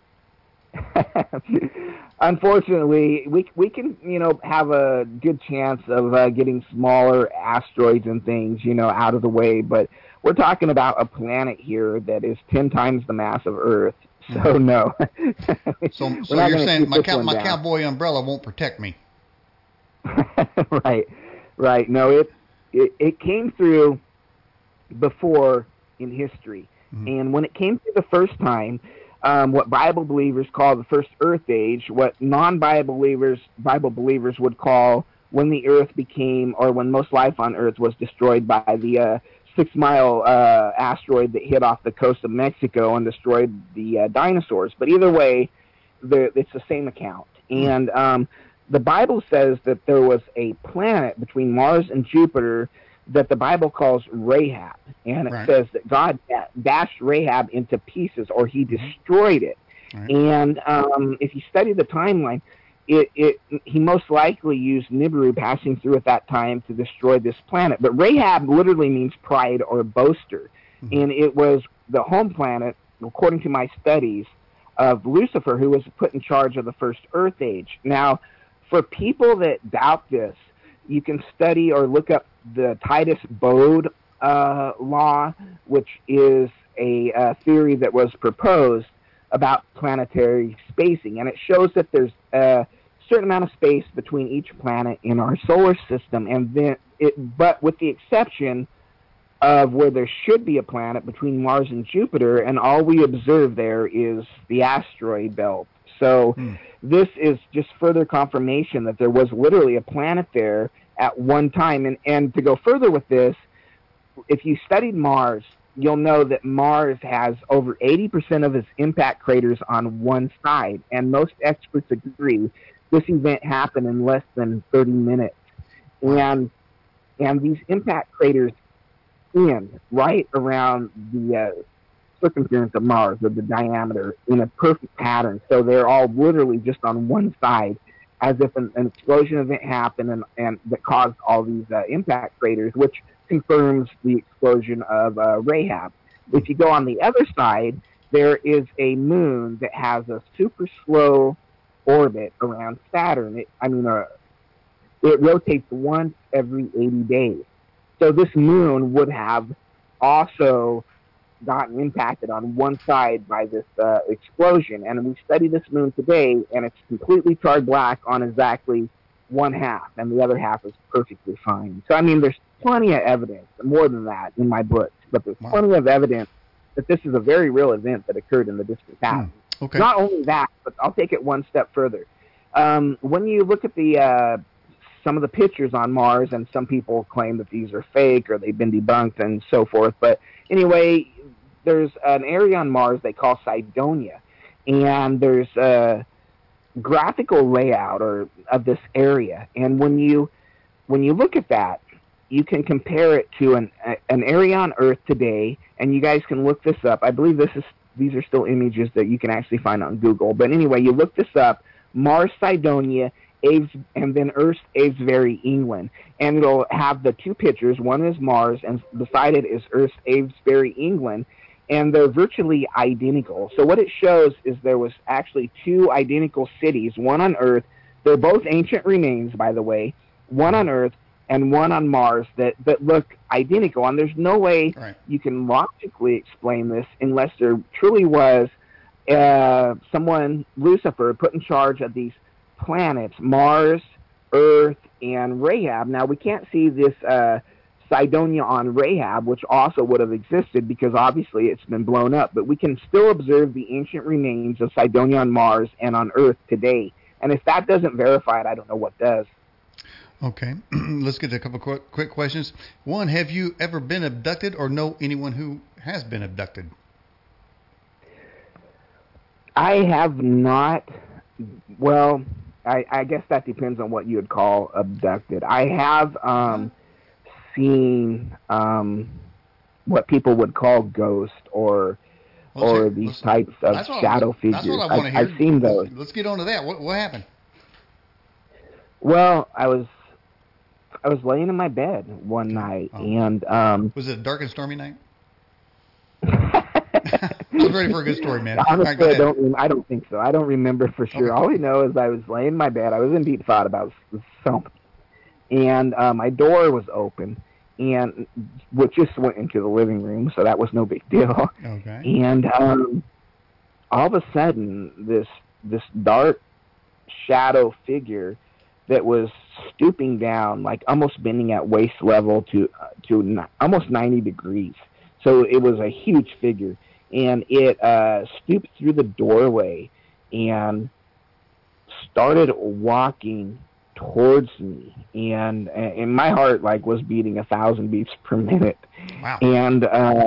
Speaker 2: Unfortunately, we can have a good chance of getting smaller asteroids and things out of the way, but we're talking about a planet here that is 10 times the mass of Earth. So no.
Speaker 1: So you're saying my cowboy umbrella won't protect me?
Speaker 2: Right. No, it came through before in history, and when it came through the first time, what Bible believers call the first Earth Age, what non-Bible believers would call when the Earth became, or when most life on Earth was destroyed by the 6 Mile asteroid that hit off the coast of Mexico and destroyed the dinosaurs. But either way, it's the same account. And the Bible says that there was a planet between Mars and Jupiter that the Bible calls Rahab. And it says that God dashed Rahab into pieces, or he destroyed it. And if you study the timeline, he most likely used Nibiru passing through at that time to destroy this planet. But Rahab literally means pride or boaster. And it was the home planet, according to my studies, of Lucifer, who was put in charge of the first Earth Age. Now, for people that doubt this, you can study or look up the Titus Bode law, which is a theory that was proposed about planetary spacing, and it shows that there's a certain amount of space between each planet in our solar system, and then but with the exception of where there should be a planet between Mars and Jupiter, and all we observe there is the asteroid belt. So this is just further confirmation that there was literally a planet there at one time. And to go further with this, if you studied Mars, you'll know that Mars has over 80% of its impact craters on one side, and most experts agree this event happened in less than 30 minutes. And these impact craters end right around the circumference of Mars, or the diameter, in a perfect pattern. So they're all literally just on one side, as if an explosion event happened and that caused all these impact craters, which confirms the explosion of Rahab. If you go on the other side, there is a moon that has a super slow orbit around Saturn. It rotates once every 80 days. So this moon would have also gotten impacted on one side by this explosion. And we study this moon today, and it's completely charred black on exactly one half, and the other half is perfectly fine. So, there's plenty of evidence, more than that, in my book, but there's plenty of evidence that this is a very real event that occurred in the distant past.
Speaker 1: Okay.
Speaker 2: Not only that, but I'll take it one step further. When you look at the some of the pictures on Mars, and some people claim that these are fake or they've been debunked and so forth, but anyway, there's an area on Mars they call Cydonia, and there's a graphical layout of this area, and when you look at that, you can compare it to an area on Earth today, and you guys can look this up. I believe these are still images that you can actually find on Google, but anyway, you look this up, Mars Cydonia, and then Earth Avebury, England, and it'll have the two pictures. One is Mars, and beside it is Earth Avebury, England, and they're virtually identical. So what it shows is there was actually two identical cities, one on Earth. They're both ancient remains, by the way, one on Earth and one on Mars that look identical. And there's no way you can logically explain this unless there truly was someone, Lucifer, put in charge of these planets, Mars, Earth, and Rahab. Now, we can't see this Cydonia on Rahab, which also would have existed because obviously it's been blown up, but we can still observe the ancient remains of Cydonia on Mars and on Earth today. And if that doesn't verify it, I don't know what does.
Speaker 1: Okay, let's get to a couple quick questions. One, have you ever been abducted or know anyone who has been abducted?
Speaker 2: I have not. Well, I guess that depends on what you would call abducted. I have seen what people would call ghosts or these types of shadow figures.
Speaker 1: That's what I want to hear.
Speaker 2: I've seen those.
Speaker 1: Let's get on to that. What happened?
Speaker 2: Well, I was laying in my bed one night, and
Speaker 1: was it a dark and stormy night? I was ready for a good story, man.
Speaker 2: Honestly, I don't think so. I don't remember for sure. Okay. All I know is I was laying in my bed. I was in deep thought about something, and my door was open, and which just went into the living room, so that was no big deal.
Speaker 1: Okay.
Speaker 2: And all of a sudden, this dark shadow figure that was stooping down, like almost bending at waist level to almost 90 degrees. So it was a huge figure, and it stooped through the doorway and started walking towards me, and my heart was beating 1,000 beats per minute.
Speaker 1: Wow.
Speaker 2: And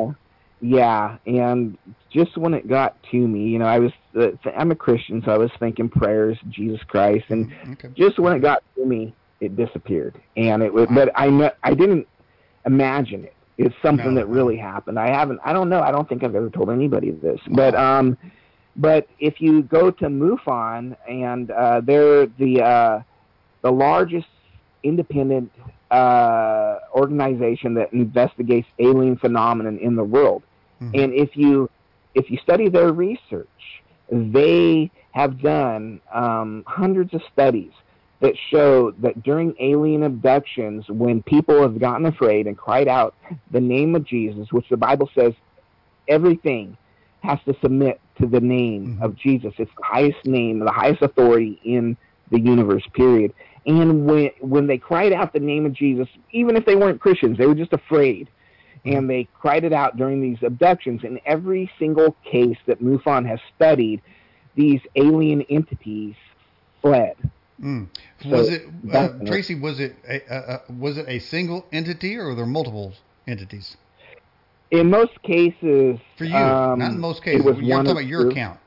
Speaker 2: and just when it got to me, I'm a Christian, so I was thinking prayers, Jesus Christ, and just when it got to me, it disappeared. And it was, but I didn't imagine it. It's something that really happened. I don't know. I don't think I've ever told anybody this. Wow. But if you go to MUFON, and they're the largest independent organization that investigates alien phenomenon in the world. Mm-hmm. And if you study their research, they have done hundreds of studies that show that during alien abductions, when people have gotten afraid and cried out the name of Jesus, which the Bible says everything has to submit to the name of Jesus. It's the highest name, the highest authority in the universe, period. And when they cried out the name of Jesus, even if they weren't Christians, they were just afraid. And they cried it out during these abductions. In every single case that MUFON has studied, these alien entities fled.
Speaker 1: Was it Tracy? Was it a single entity, or were there multiple entities?
Speaker 2: In most cases,
Speaker 1: for you, not in most cases. You're talking about your account.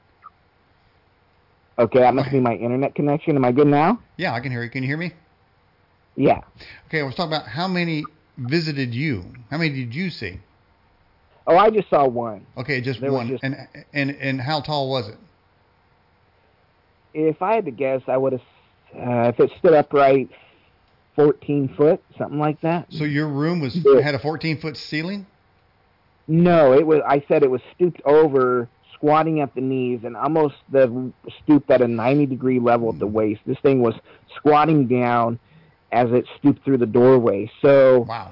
Speaker 2: Okay, that must be my internet connection. Am I good now?
Speaker 1: Yeah, I can hear you. Can you hear me?
Speaker 2: Yeah.
Speaker 1: Okay, I was talking about how many visited you. How many did you see?
Speaker 2: Oh, I just saw one.
Speaker 1: Okay, just one. And how tall was it?
Speaker 2: If I had to guess, I would have, if it stood upright, 14 foot, something like that.
Speaker 1: So your room had a 14-foot ceiling?
Speaker 2: No, it was. I said it was stooped over, squatting at the knees, and almost stooped at a 90-degree level at the waist. This thing was squatting down as it stooped through the doorway. So
Speaker 1: wow.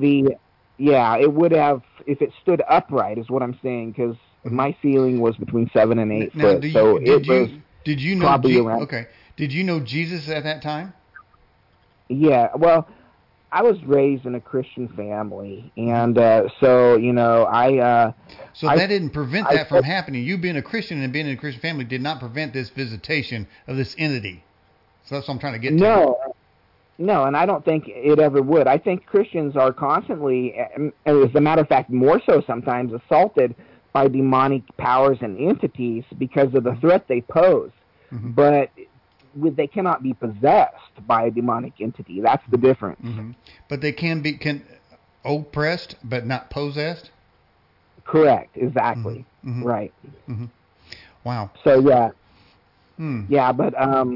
Speaker 2: It would have, if it stood upright, is what I'm saying, because my ceiling was between 7 and 8 foot.
Speaker 1: Did you know? Did you know Jesus at that time?
Speaker 2: Yeah. Well, I was raised in a Christian family, and so that
Speaker 1: didn't prevent that from happening. You being a Christian and being in a Christian family did not prevent this visitation of this entity. So that's what I'm trying to get to.
Speaker 2: No, and I don't think it ever would. I think Christians are constantly, as a matter of fact, more so sometimes, assaulted by demonic powers and entities because of the threat they pose. But they cannot be possessed by a demonic entity. That's the difference.
Speaker 1: But they can be oppressed, but not possessed?
Speaker 2: Correct, exactly. Right.
Speaker 1: Wow.
Speaker 2: So, yeah. Yeah, but,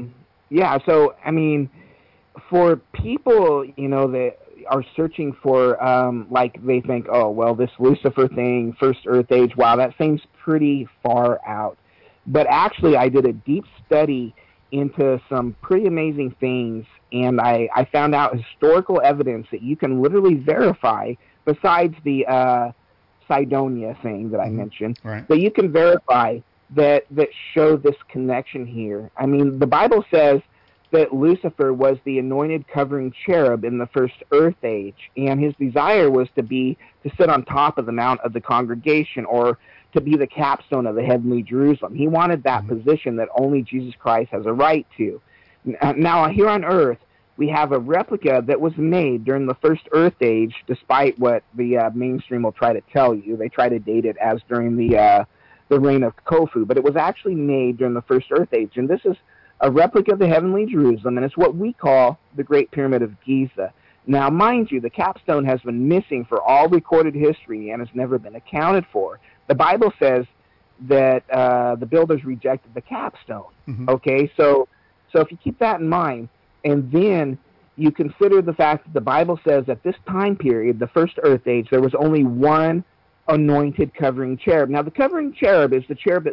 Speaker 2: so, I mean, for people, that are searching for, they think, oh, well, this Lucifer thing, First Earth Age, wow, that seems pretty far out. But actually, I did a deep study into some pretty amazing things, and I found out historical evidence that you can literally verify, besides the Cydonia thing that I mentioned, that you can verify that show this connection here. I mean, the Bible says that Lucifer was the anointed covering cherub in the first earth age, and his desire was to sit on top of the Mount of the Congregation, or to be the capstone of the heavenly Jerusalem. He wanted that position that only Jesus Christ has a right to. Now, here on earth, we have a replica that was made during the first earth age, despite what the mainstream will try to tell you. They try to date it as during the reign of Khufu, but it was actually made during the first earth age, and this is a replica of the heavenly Jerusalem, and it's what we call the Great Pyramid of Giza. Now, mind you, the capstone has been missing for all recorded history and has never been accounted for. The Bible says that the builders rejected the capstone. Okay, so if you keep that in mind, and then you consider the fact that the Bible says at this time period, the first earth age, there was only one anointed covering cherub. Now, the covering cherub is the cherub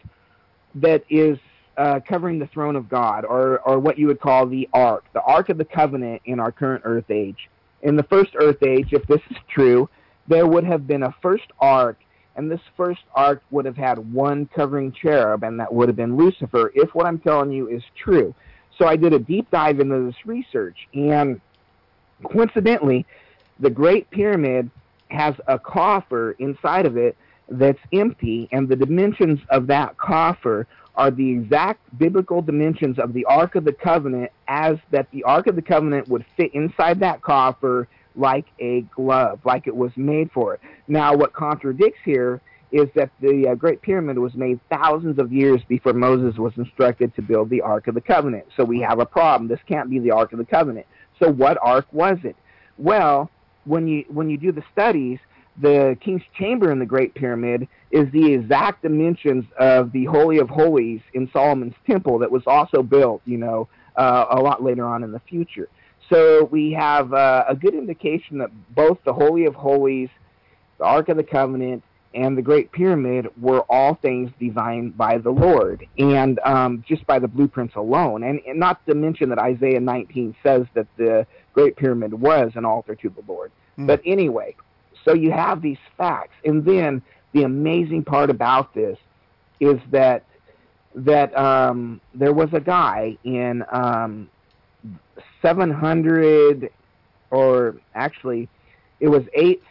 Speaker 2: that is covering the throne of God, or what you would call the Ark of the Covenant in our current earth age. In the first earth age, if this is true, there would have been a first Ark, and this first Ark would have had one covering cherub, and that would have been Lucifer, if what I'm telling you is true. So I did a deep dive into this research, and coincidentally, the Great Pyramid has a coffer inside of it that's empty, and the dimensions of that coffer are the exact biblical dimensions of the Ark of the Covenant, as that the Ark of the Covenant would fit inside that coffer like a glove, like it was made for it. Now, what contradicts here is that the Great Pyramid was made thousands of years before Moses was instructed to build the Ark of the Covenant. So we have a problem. This can't be the Ark of the Covenant. So what Ark was it? Well, when you do the studies, the King's Chamber in the Great Pyramid is the exact dimensions of the Holy of Holies in Solomon's Temple that was also built, a lot later on in the future. So we have a good indication that both the Holy of Holies, the Ark of the Covenant, and the Great Pyramid were all things designed by the Lord, and just by the blueprints alone. And not to mention that Isaiah 19 says that the Great Pyramid was an altar to the Lord. But anyway, so you have these facts, and then the amazing part about this is that there was a guy in 700, or actually it was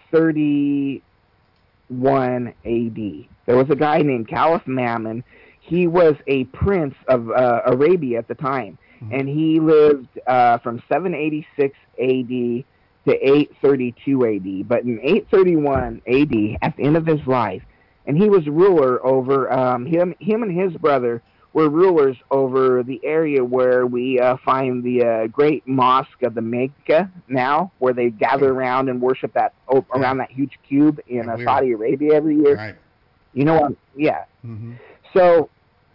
Speaker 2: 831 AD. There was a guy named Caliph Mammon. He was a prince of Arabia at the time, and he lived from 786 AD to 832 AD. But in 831 AD, at the end of his life, and he was ruler over him and his brother were rulers over the area where we find the great mosque of the Mecca now, where they gather around and worship around that huge cube in Saudi Arabia every year.
Speaker 1: Right.
Speaker 2: You know what? Yeah.
Speaker 1: Mm-hmm.
Speaker 2: So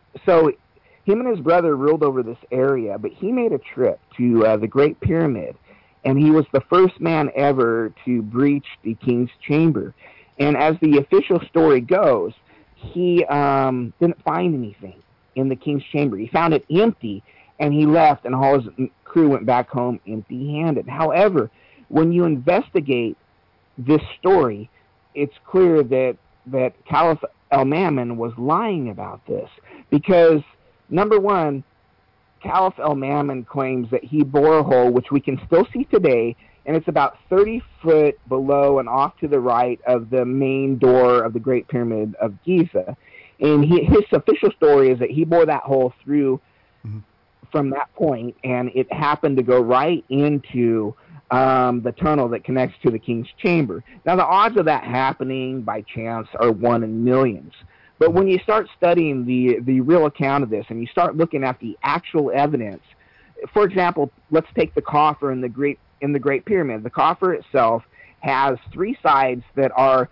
Speaker 2: him and his brother ruled over this area, but he made a trip to the Great Pyramid, and he was the first man ever to breach the king's chamber. And as the official story goes, he didn't find anything in the king's chamber. He found it empty, and he left, and all his crew went back home empty-handed. However, when you investigate this story, it's clear that Caliph El-Mammon was lying about this, because, number one, Caliph El-Mammon claims that he bore a hole, which we can still see today, and it's about 30 foot below and off to the right of the main door of the Great Pyramid of Giza. And his official story is that he bore that hole through from that point, and it happened to go right into the tunnel that connects to the king's chamber. Now, the odds of that happening by chance are 1 in millions. But when you start studying the real account of this, and you start looking at the actual evidence, for example, let's take the coffer in the Great Pyramid. The coffer itself has 3 sides that are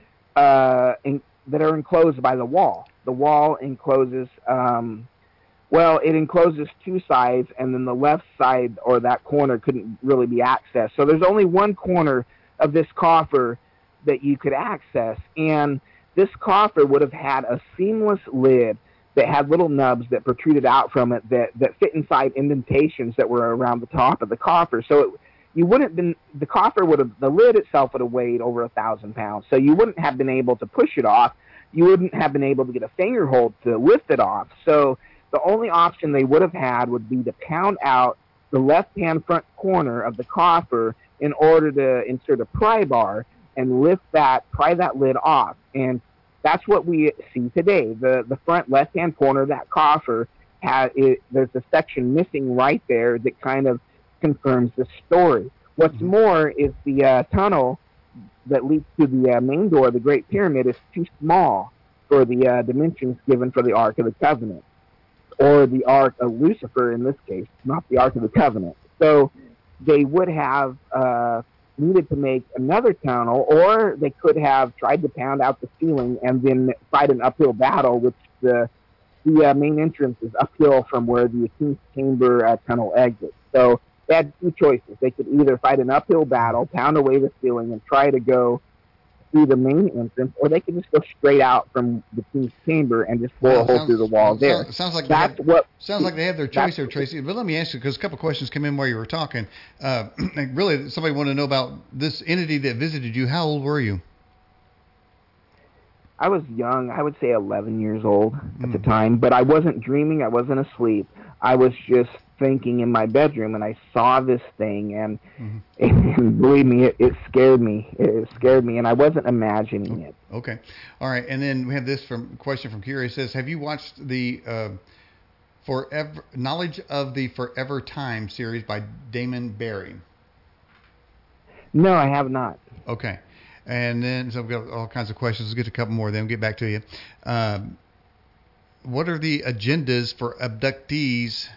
Speaker 2: enclosed by the wall. The wall encloses, it encloses 2 sides, and then the left side, or that corner, couldn't really be accessed. So there's only one corner of this coffer that you could access, and this coffer would have had a seamless lid that had little nubs that protruded out from it that fit inside indentations that were around the top of the coffer. So the lid itself would have weighed over 1,000 pounds. So you wouldn't have been able to push it off. You wouldn't have been able to get a finger hold to lift it off. So the only option they would have had would be to pound out the left-hand front corner of the coffer in order to insert a pry bar and pry that lid off. And that's what we see today. The front left-hand corner of that coffer, there's a section missing right there that kind of confirms the story. What's more is the tunnel that leads to the main door of the Great Pyramid is too small for the dimensions given for the Ark of the Covenant, or the Ark of Lucifer in this case, not the Ark of the Covenant. So they would have needed to make another tunnel, or they could have tried to pound out the ceiling and then fight an uphill battle, which the main entrance is uphill from where the King's Chamber tunnel exits. So they had 2 choices. They could either fight an uphill battle, pound away the ceiling, and try to go through the main entrance, or they could just go straight out from the King's Chamber and just bore a hole through the wall there.
Speaker 1: Sounds like they have their choice there, Tracy. But let me ask you, because a couple questions came in while you were talking. Really, somebody wanted to know about this entity that visited you. How old were you?
Speaker 2: I was young. I would say 11 years old at the time, but I wasn't dreaming. I wasn't asleep. I was just thinking in my bedroom, and I saw this thing, and, and believe me, it scared me. It scared me, and I wasn't imagining it.
Speaker 1: Okay. All right. And then we have this question from Kira. It says, have you watched the Knowledge of the Forever Time series by Damon Barry?
Speaker 2: No, I have not.
Speaker 1: Okay. And then, so we've got all kinds of questions. Let's get to a couple more, then we'll get back to you. What are the agendas for abductees?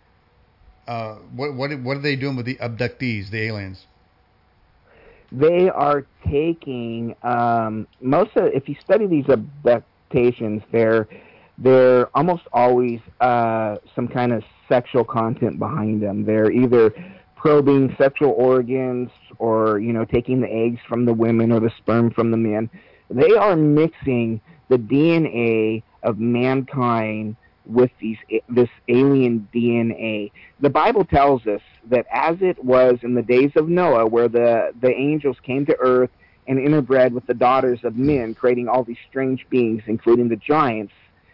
Speaker 1: What are they doing with the abductees, the aliens?
Speaker 2: They are taking if you study these abductations, they're almost always some kind of sexual content behind them. They're either probing sexual organs, or taking the eggs from the women or the sperm from the men. They are mixing the DNA of mankind with this alien DNA. The Bible tells us that as it was in the days of Noah, where the angels came to earth and interbred with the daughters of men, creating all these strange beings, including the giants.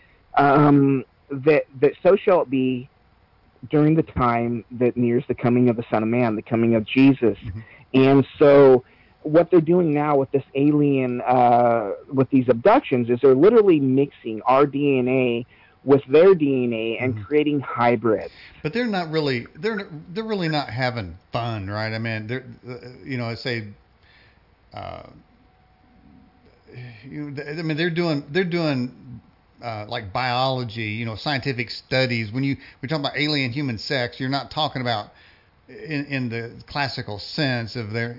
Speaker 2: That so shall it be during the time that nears the coming of the Son of Man, the coming of Jesus.
Speaker 1: Mm-hmm.
Speaker 2: And so what they're doing now with this alien, with these abductions, is they're literally mixing our DNA with their DNA and
Speaker 1: mm-hmm.
Speaker 2: creating hybrids.
Speaker 1: But they're not really, they're really not having fun, right? I mean, they're, I say, they're doing like biology, scientific studies. When we talk about alien human sex, you're not talking about in the classical sense of their,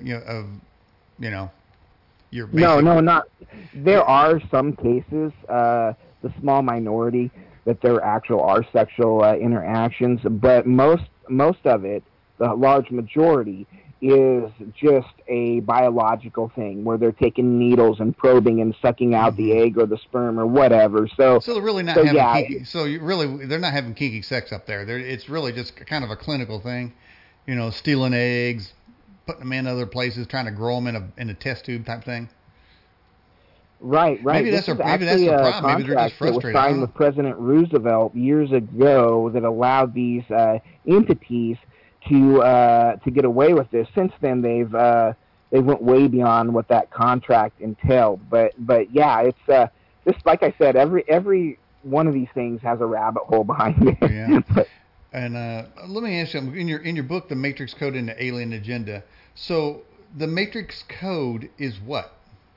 Speaker 1: your basic...
Speaker 2: No, not. There are some cases, the small minority, that there actual are sexual interactions, but most of it, the large majority, is just a biological thing where they're taking needles and probing and sucking out the egg or the sperm or whatever. So
Speaker 1: they're really not having kinky. So they're not having kinky sex up there. It's really just kind of a clinical thing, stealing eggs, putting them in other places, trying to grow them in a test tube type thing.
Speaker 2: Right.
Speaker 1: Maybe that's the problem. Maybe they're just frustrated.
Speaker 2: That was signed with President Roosevelt years ago that allowed these entities to get away with this. Since then, they went way beyond what that contract entailed. But yeah, it's just like I said, every one of these things has a rabbit hole behind it.
Speaker 1: Yeah. And let me ask you, in your book, The Matrix Code and the Alien Agenda. So the Matrix Code is what?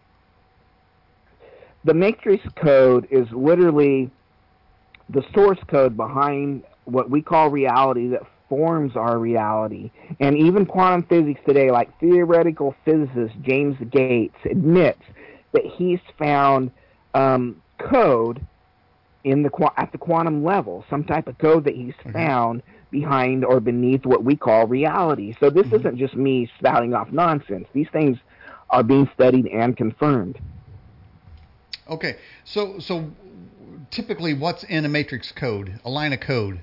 Speaker 2: The Matrix Code is literally the source code behind what we call reality that forms our reality. And even quantum physics today, like theoretical physicist James Gates admits that he's found code at the quantum level, some type of code that he's found behind or beneath what we call reality. So this isn't just me spouting off nonsense. These things are being studied and confirmed.
Speaker 1: Okay, so typically, what's in a matrix code, a line of code?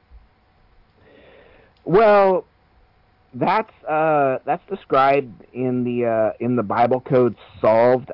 Speaker 2: Well, that's described in the Bible code Solved.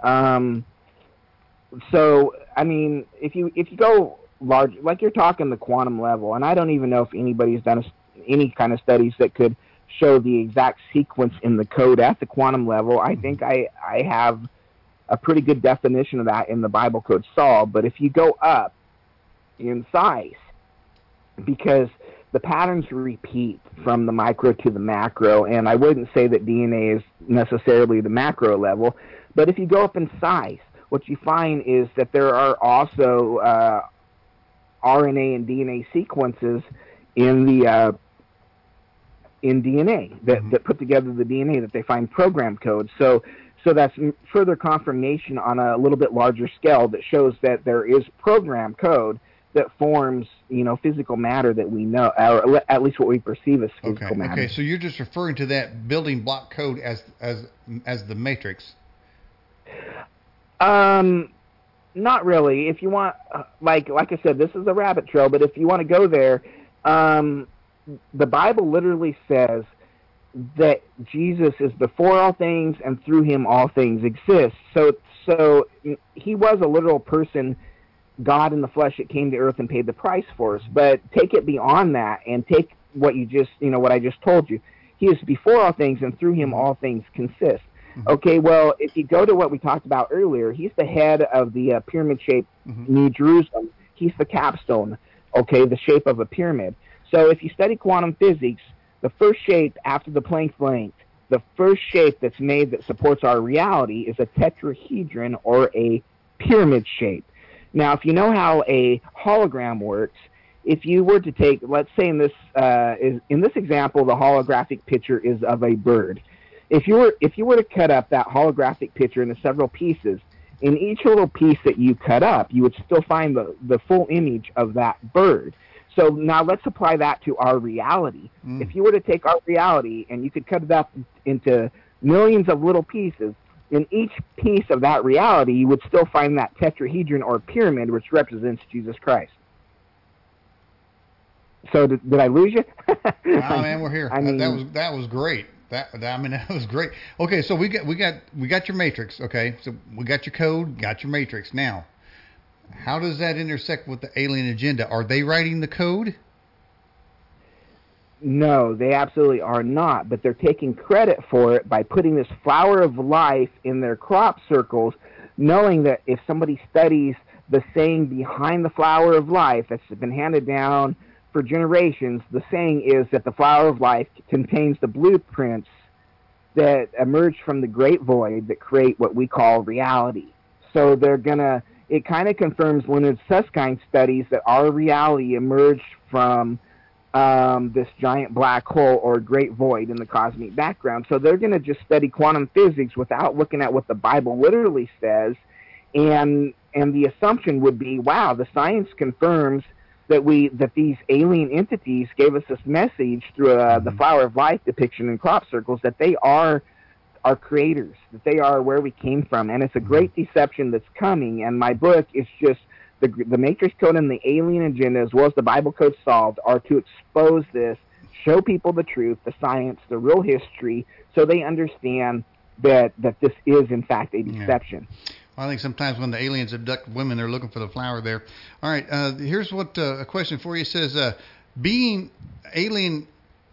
Speaker 2: So I mean, if you go large, like you're talking the quantum level, and I don't even know if anybody's done any kind of studies that could show the exact sequence in the code at the quantum level. I think I have a pretty good definition of that in the Bible code Solved. But if you go up in size, because the patterns repeat from the micro to the macro, and I wouldn't say that DNA is necessarily the macro level, but if you go up in size, what you find is that there are also RNA and DNA sequences in the in DNA that put together the DNA, that they find program codes. So that's further confirmation on a little bit larger scale that shows that there is program code that forms, physical matter that we know, or at least what we perceive as physical matter.
Speaker 1: Okay, so you're just referring to that building block code as the matrix.
Speaker 2: Not really. If you want, like I said, this is a rabbit trail, but if you want to go there, the Bible literally says that Jesus is before all things, and through him all things exist. So he was a literal person, God in the flesh, that came to earth and paid the price for us. But take it beyond that, and take what what I just told you. He is before all things, and through him all things consist. Okay, well, if you go to what we talked about earlier, he's the head of the pyramid-shaped New Jerusalem. He's the capstone, the shape of a pyramid. So if you study quantum physics, the first shape after the Planck length, the first shape that's made that supports our reality is a tetrahedron, or a pyramid shape. Now, if you know how a hologram works, if you were to take, let's say in this example, the holographic picture is of a bird. If you were to cut up that holographic picture into several pieces, in each little piece that you cut up, you would still find the full image of that bird. So now let's apply that to our reality. If you were to take our reality and you could cut it up into millions of little pieces, in each piece of that reality, you would still find that tetrahedron or pyramid, which represents Jesus Christ. So did I lose you?
Speaker 1: Oh man, we're here. That was great. I mean, that was great. Okay, so we got your matrix. Okay, so we got your code, got your matrix. Now, how does that intersect with the alien agenda? Are they writing the code?
Speaker 2: No, they absolutely are not, but they're taking credit for it by putting this flower of life in their crop circles, knowing that if somebody studies the saying behind the flower of life that's been handed down for generations, the saying is that the flower of life contains the blueprints that emerge from the great void that create what we call reality. So it kind of confirms Leonard Susskind studies that our reality emerged from this giant black hole or great void in the cosmic background. So they're going to just study quantum physics without looking at what the Bible literally says, and the assumption would be, wow, the science confirms that these alien entities gave us this message through the flower of life depiction in crop circles, that they are our creators, that they are where we came from, and it's a great deception that's coming. And my book is just the Matrix Code and the Alien Agenda, as well as the Bible Code Solved, are to expose this, show people the truth, the science, the real history, so they understand that this is, in fact, a deception.
Speaker 1: Yeah. Well, I think sometimes when the aliens abduct women, they're looking for the flower there. All right, here's what a question for you. It says, being alien,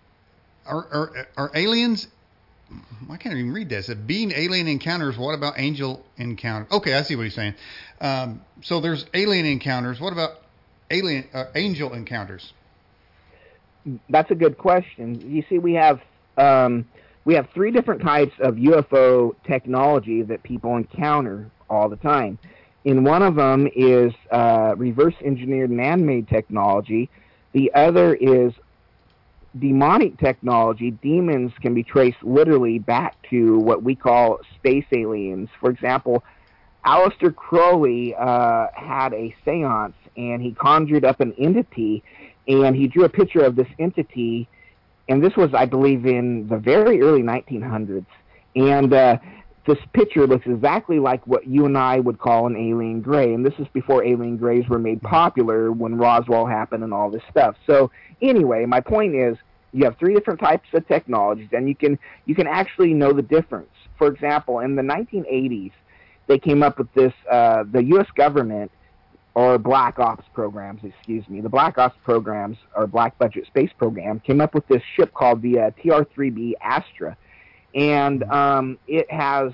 Speaker 1: are aliens... I can't even read this. Being alien encounters, what about angel encounters? Okay, I see what he's saying. So there's alien encounters. What about angel encounters?
Speaker 2: That's a good question. You see, we have three different types of UFO technology that people encounter all the time. And one of them is reverse engineered man-made technology. The other is demonic technology. Demons can be traced literally back to what we call space aliens. For example, Aleister Crowley had a seance, and he conjured up an entity, and he drew a picture of this entity, and this was, I believe, in the very early 1900s. And this picture looks exactly like what you and I would call an alien gray, and this is before alien grays were made popular, when Roswell happened and all this stuff. So anyway, my point is, you have three different types of technologies, and you can actually know the difference. For example, in the 1980s, they came up with this, the U.S. government, or Black Ops programs, the Black Ops programs, or Black Budget Space Program, came up with this ship called the TR-3B Astra. And it has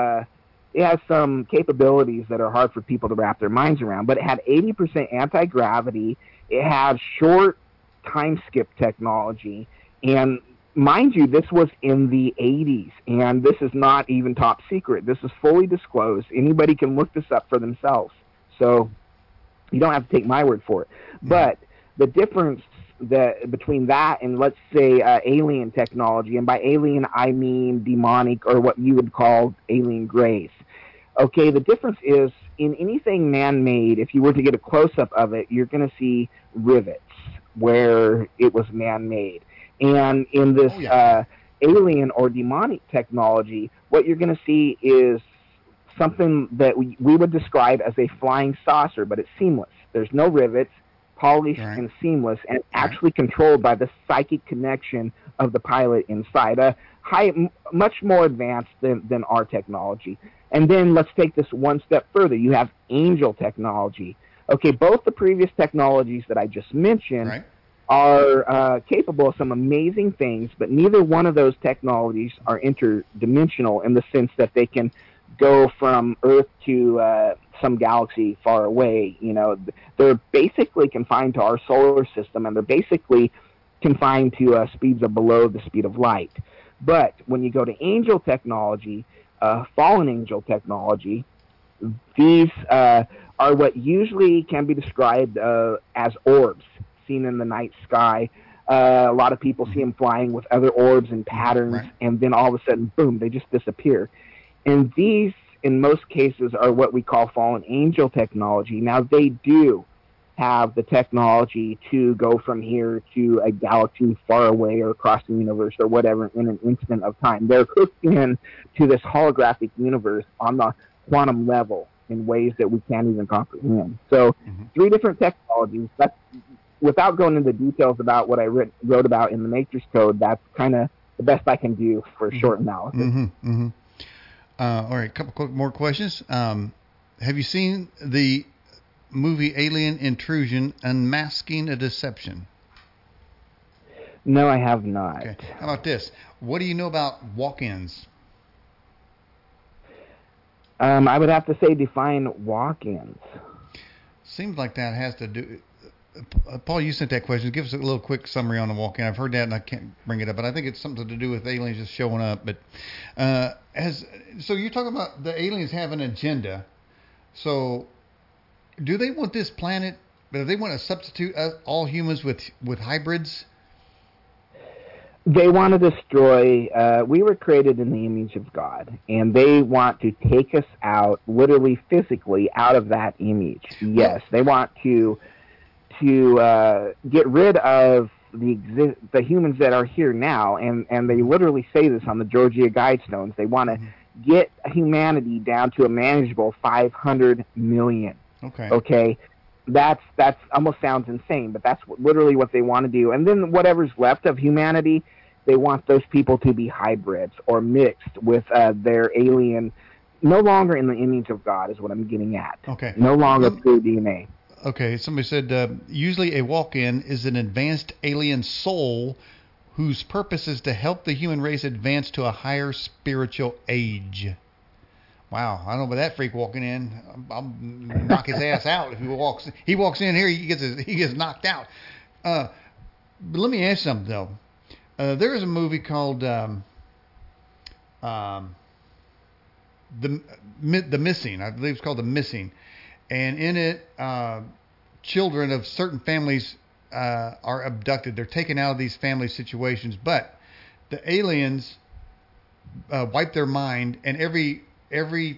Speaker 2: some capabilities that are hard for people to wrap their minds around, but it had 80% anti-gravity. It had short time skip technology, and mind you, this was in the 80s, and this is not even top secret. This is fully disclosed. Anybody can look this up for themselves, so you don't have to take my word for it. But the difference between that and, let's say, alien technology, and by alien I mean demonic, or what you would call alien grays. Okay, the difference is, in anything man-made, if you were to get a close-up of it, you're going to see rivets where it was man-made. And in this alien or demonic technology, what you're going to see is something that we would describe as a flying saucer, but it's seamless. There's no rivets, polished and seamless, and actually controlled by the psychic connection of the pilot inside. Much more advanced than our technology. And then let's take this one step further. You have angel technology. Okay, both the previous technologies that I just mentioned are capable of some amazing things, but neither one of those technologies are interdimensional in the sense that they can go from Earth to some galaxy far away. You know, they're basically confined to our solar system, and they're basically confined to speeds of below the speed of light. But when you go to angel technology, fallen angel technology, these are what usually can be described as orbs seen in the night sky. A lot of people see them flying with other orbs and patterns, and then all of a sudden, boom, they just disappear. And these, in most cases, are what we call fallen angel technology. Now, they do have the technology to go from here to a galaxy far away or across the universe or whatever in an instant of time. They're hooked in to this holographic universe on the quantum level in ways that we can't even comprehend. So, three different technologies. That's, without going into details about what I wrote about in the Matrix Code, that's kind of the best I can do for short analysis.
Speaker 1: All right, a couple more questions. Have you seen the movie Alien Intrusion: Unmasking a Deception?
Speaker 2: No, I have not.
Speaker 1: Okay. How about this? What do you know about walk-ins?
Speaker 2: I would have to say define walk-ins.
Speaker 1: Seems like that has to do. Paul, you sent that question. Give us a little quick summary on the walk-in. I've heard that and I can't bring it up, but I think it's something to do with aliens just showing up. But so you're talking about the aliens have an agenda. So do they want this planet? Do they want to substitute all humans with hybrids?
Speaker 2: They want to destroy. We were created in the image of God, and they want to take us out, literally, physically, out of that image. Yes, they want to get rid of the humans that are here now, and they literally say this on the Georgia Guidestones. They want to get humanity down to a manageable 500 million. Okay. That's almost sounds insane, but that's literally what they want to do. And then whatever's left of humanity, they want those people to be hybrids or mixed with their alien, no longer in the image of God is what I'm getting at.
Speaker 1: Okay.
Speaker 2: No longer through DNA.
Speaker 1: Okay. Somebody said usually a walk-in is an advanced alien soul whose purpose is to help the human race advance to a higher spiritual age. Wow, I don't know about that freak walking in. I'll knock his ass out if he walks. He walks in here, he gets knocked out. But let me ask you something though. There is a movie called the Missing. I believe it's called The Missing, and in it, children of certain families are abducted. They're taken out of these family situations, but the aliens wipe their mind, and everything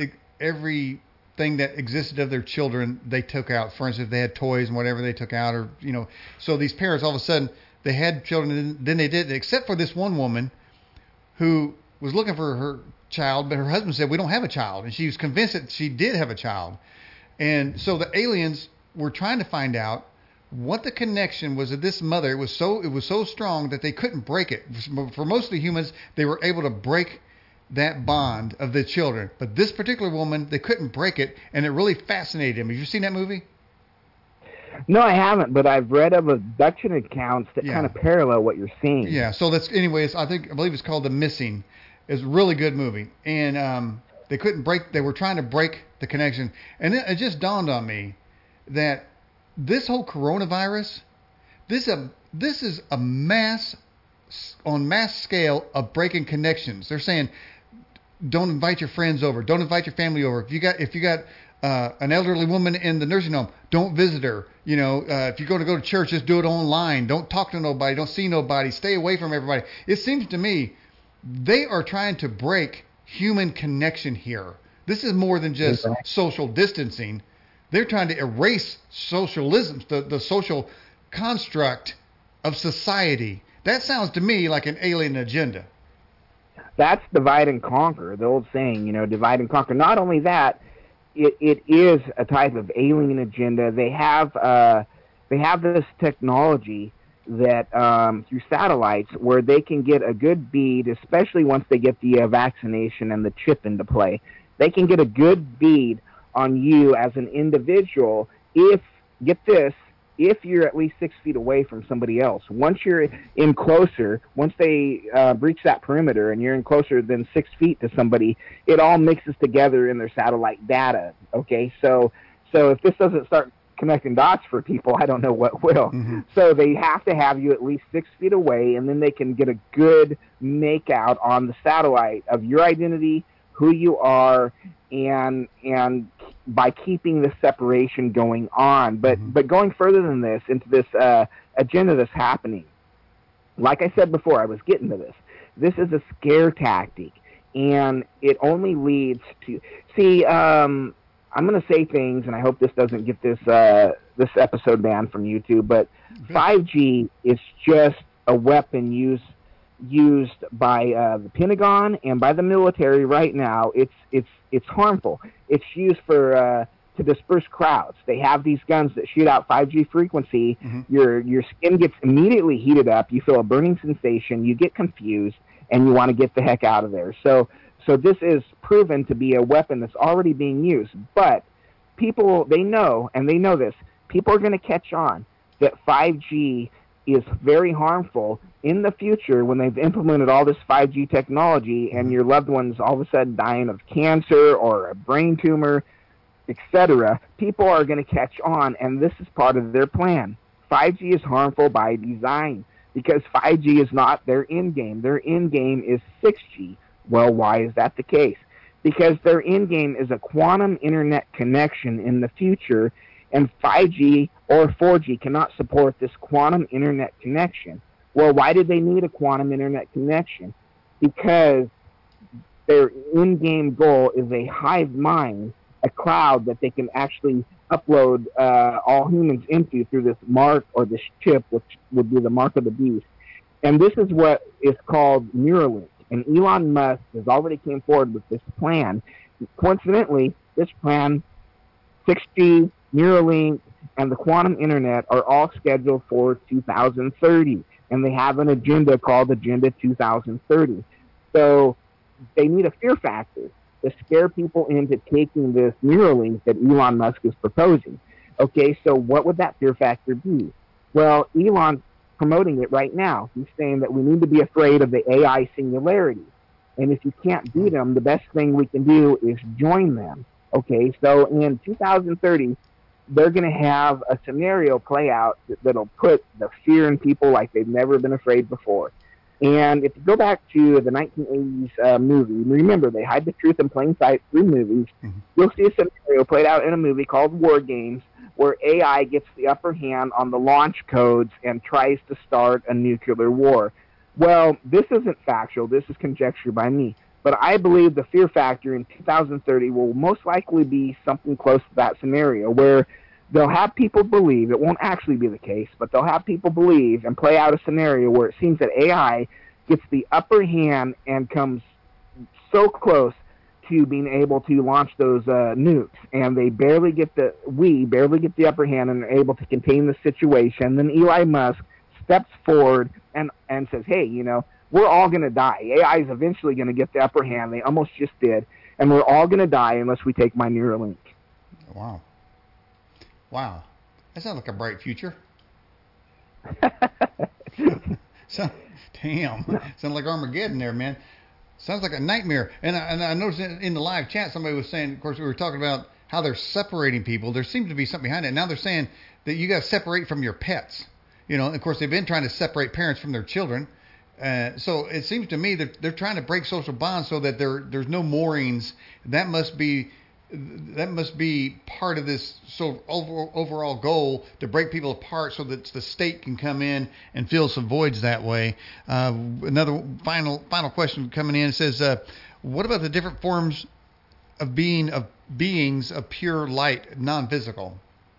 Speaker 1: that existed of their children they took out. For instance, if they had toys and whatever they took out, or so these parents all of a sudden they had children, and then they did, except for this one woman who was looking for her child, but her husband said we don't have a child, and she was convinced that she did have a child. And so the aliens were trying to find out what the connection was of this mother. It was so strong that they couldn't break it. For most of the humans, they were able to break that bond of the children, but this particular woman, they couldn't break it, and it really fascinated him. Have you seen that movie?
Speaker 2: No, I haven't, but I've read of abduction accounts that kind of parallel what you're seeing.
Speaker 1: Yeah, so that's, anyways, I believe it's called The Missing. It's a really good movie, and they were trying to break the connection, and it just dawned on me that this whole coronavirus, this is a mass scale of breaking connections. They're saying, don't invite your friends over. Don't invite your family over. If you got an elderly woman in the nursing home, don't visit her. If you're going to go to church, just do it online. Don't talk to nobody. Don't see nobody. Stay away from everybody. It seems to me they are trying to break human connection here. This is more than just social distancing. They're trying to erase socialism, the social construct of society. That sounds to me like an alien agenda.
Speaker 2: That's divide and conquer, the old saying, divide and conquer. Not only that, it is a type of alien agenda. They have this technology that through satellites where they can get a good bead, especially once they get the vaccination and the chip into play. They can get a good bead on you as an individual if you're at least 6 feet away from somebody else. Once you're in closer, once they breach that perimeter and you're in closer than 6 feet to somebody, it all mixes together in their satellite data. Okay, so if this doesn't start connecting dots for people, I don't know what will. Mm-hmm. So they have to have you at least 6 feet away, and then they can get a good make out on the satellite of your identity, who you are, and by keeping the separation going on. But going further than this, into this agenda that's happening, like I said before, I was getting to this. This is a scare tactic, and it only leads to... See, I'm going to say things, and I hope this doesn't get this episode banned from YouTube, but 5G is just a weapon used by the Pentagon and by the military right now. It's harmful. It's used for to disperse crowds. They have these guns that shoot out 5G frequency. Your skin gets immediately heated up. You feel a burning sensation. You get confused, and you want to get the heck out of there. So this is proven to be a weapon that's already being used. But people, they know, and they know this, people are going to catch on that 5G is very harmful in the future when they've implemented all this 5G technology and your loved ones all of a sudden dying of cancer or a brain tumor, etc. People are going to catch on, and this is part of their plan. 5G is harmful by design because 5G is not their end game. Their end game is 6G. Well, why is that the case? Because their end game is a quantum internet connection in the future, and 5G or 4G cannot support this quantum internet connection. Well, why did they need a quantum internet connection? Because their end-game goal is a hive mind, a cloud that they can actually upload all humans into through this mark or this chip, which would be the mark of the beast. And this is what is called Neuralink. And Elon Musk has already came forward with this plan. Coincidentally, this plan, 6G, Neuralink, and the quantum internet are all scheduled for 2030. And they have an agenda called Agenda 2030. So they need a fear factor to scare people into taking this Neuralink that Elon Musk is proposing. Okay, so what would that fear factor be? Well, Elon's promoting it right now. He's saying that we need to be afraid of the AI singularity. And if you can't beat them, the best thing we can do is join them. Okay, so in 2030, they're going to have a scenario play out that'll put the fear in people like they've never been afraid before. And if you go back to the 1980s movie, remember, they hide the truth in plain sight through movies. You'll see a scenario played out in a movie called War Games, where AI gets the upper hand on the launch codes and tries to start a nuclear war. Well, this isn't factual. This is conjecture by me. But I believe the fear factor in 2030 will most likely be something close to that scenario, where they'll have people believe, it won't actually be the case, but they'll have people believe and play out a scenario where it seems that AI gets the upper hand and comes so close to being able to launch those nukes, and we barely get the upper hand and are able to contain the situation. Then Elon Musk steps forward and says, hey, we're all going to die. AI is eventually going to get the upper hand. They almost just did. And we're all going to die unless we take my Neuralink.
Speaker 1: Wow. That sounds like a bright future. Damn. Sounds like Armageddon there, man. Sounds like a nightmare. And I noticed in the live chat, somebody was saying, of course, we were talking about how they're separating people. There seems to be something behind it. Now they're saying that you got to separate from your pets. Of course, they've been trying to separate parents from their children. So it seems to me that they're trying to break social bonds so that there's no moorings. That must be part of this overall goal, to break people apart so that the state can come in and fill some voids that way. Another final question coming in says, what about the different forms of beings of pure light, non-physical?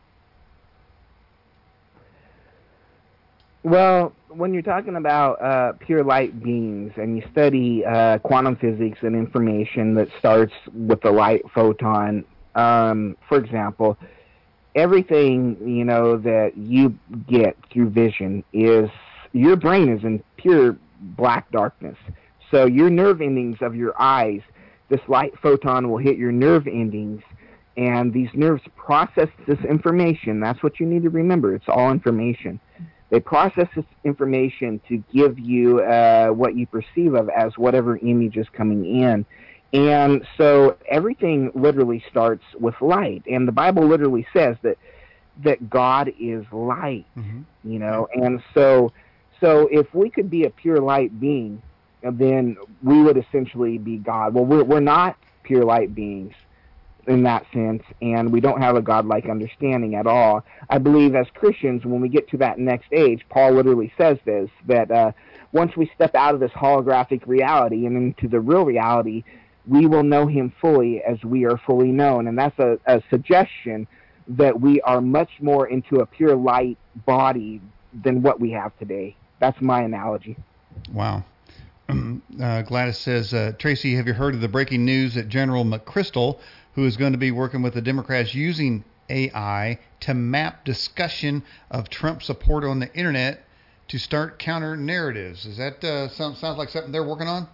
Speaker 2: Well, when you're talking about pure light beings and you study quantum physics and information that starts with the light photon, for example, everything that you get through vision is, your brain is in pure black darkness. So your nerve endings of your eyes, this light photon will hit your nerve endings, and these nerves process this information. That's what you need to remember. It's all information. They process this information to give you what you perceive of as whatever image is coming in. And so everything literally starts with light. And the Bible literally says that God is light, And so if we could be a pure light being, then we would essentially be God. Well, we're not pure light beings in that sense, and we don't have a godlike understanding at all. I believe as Christians, when we get to that next age, Paul literally says this, that once we step out of this holographic reality and into the real reality, we will know him fully as we are fully known. And that's a suggestion that we are much more into a pure light body than what we have today. That's my analogy.
Speaker 1: Wow. Gladys says, Tracy, have you heard of the breaking news that General McChrystal who is going to be working with the Democrats using AI to map discussion of Trump support on the internet to start counter narratives. Is that sounds like something they're working on?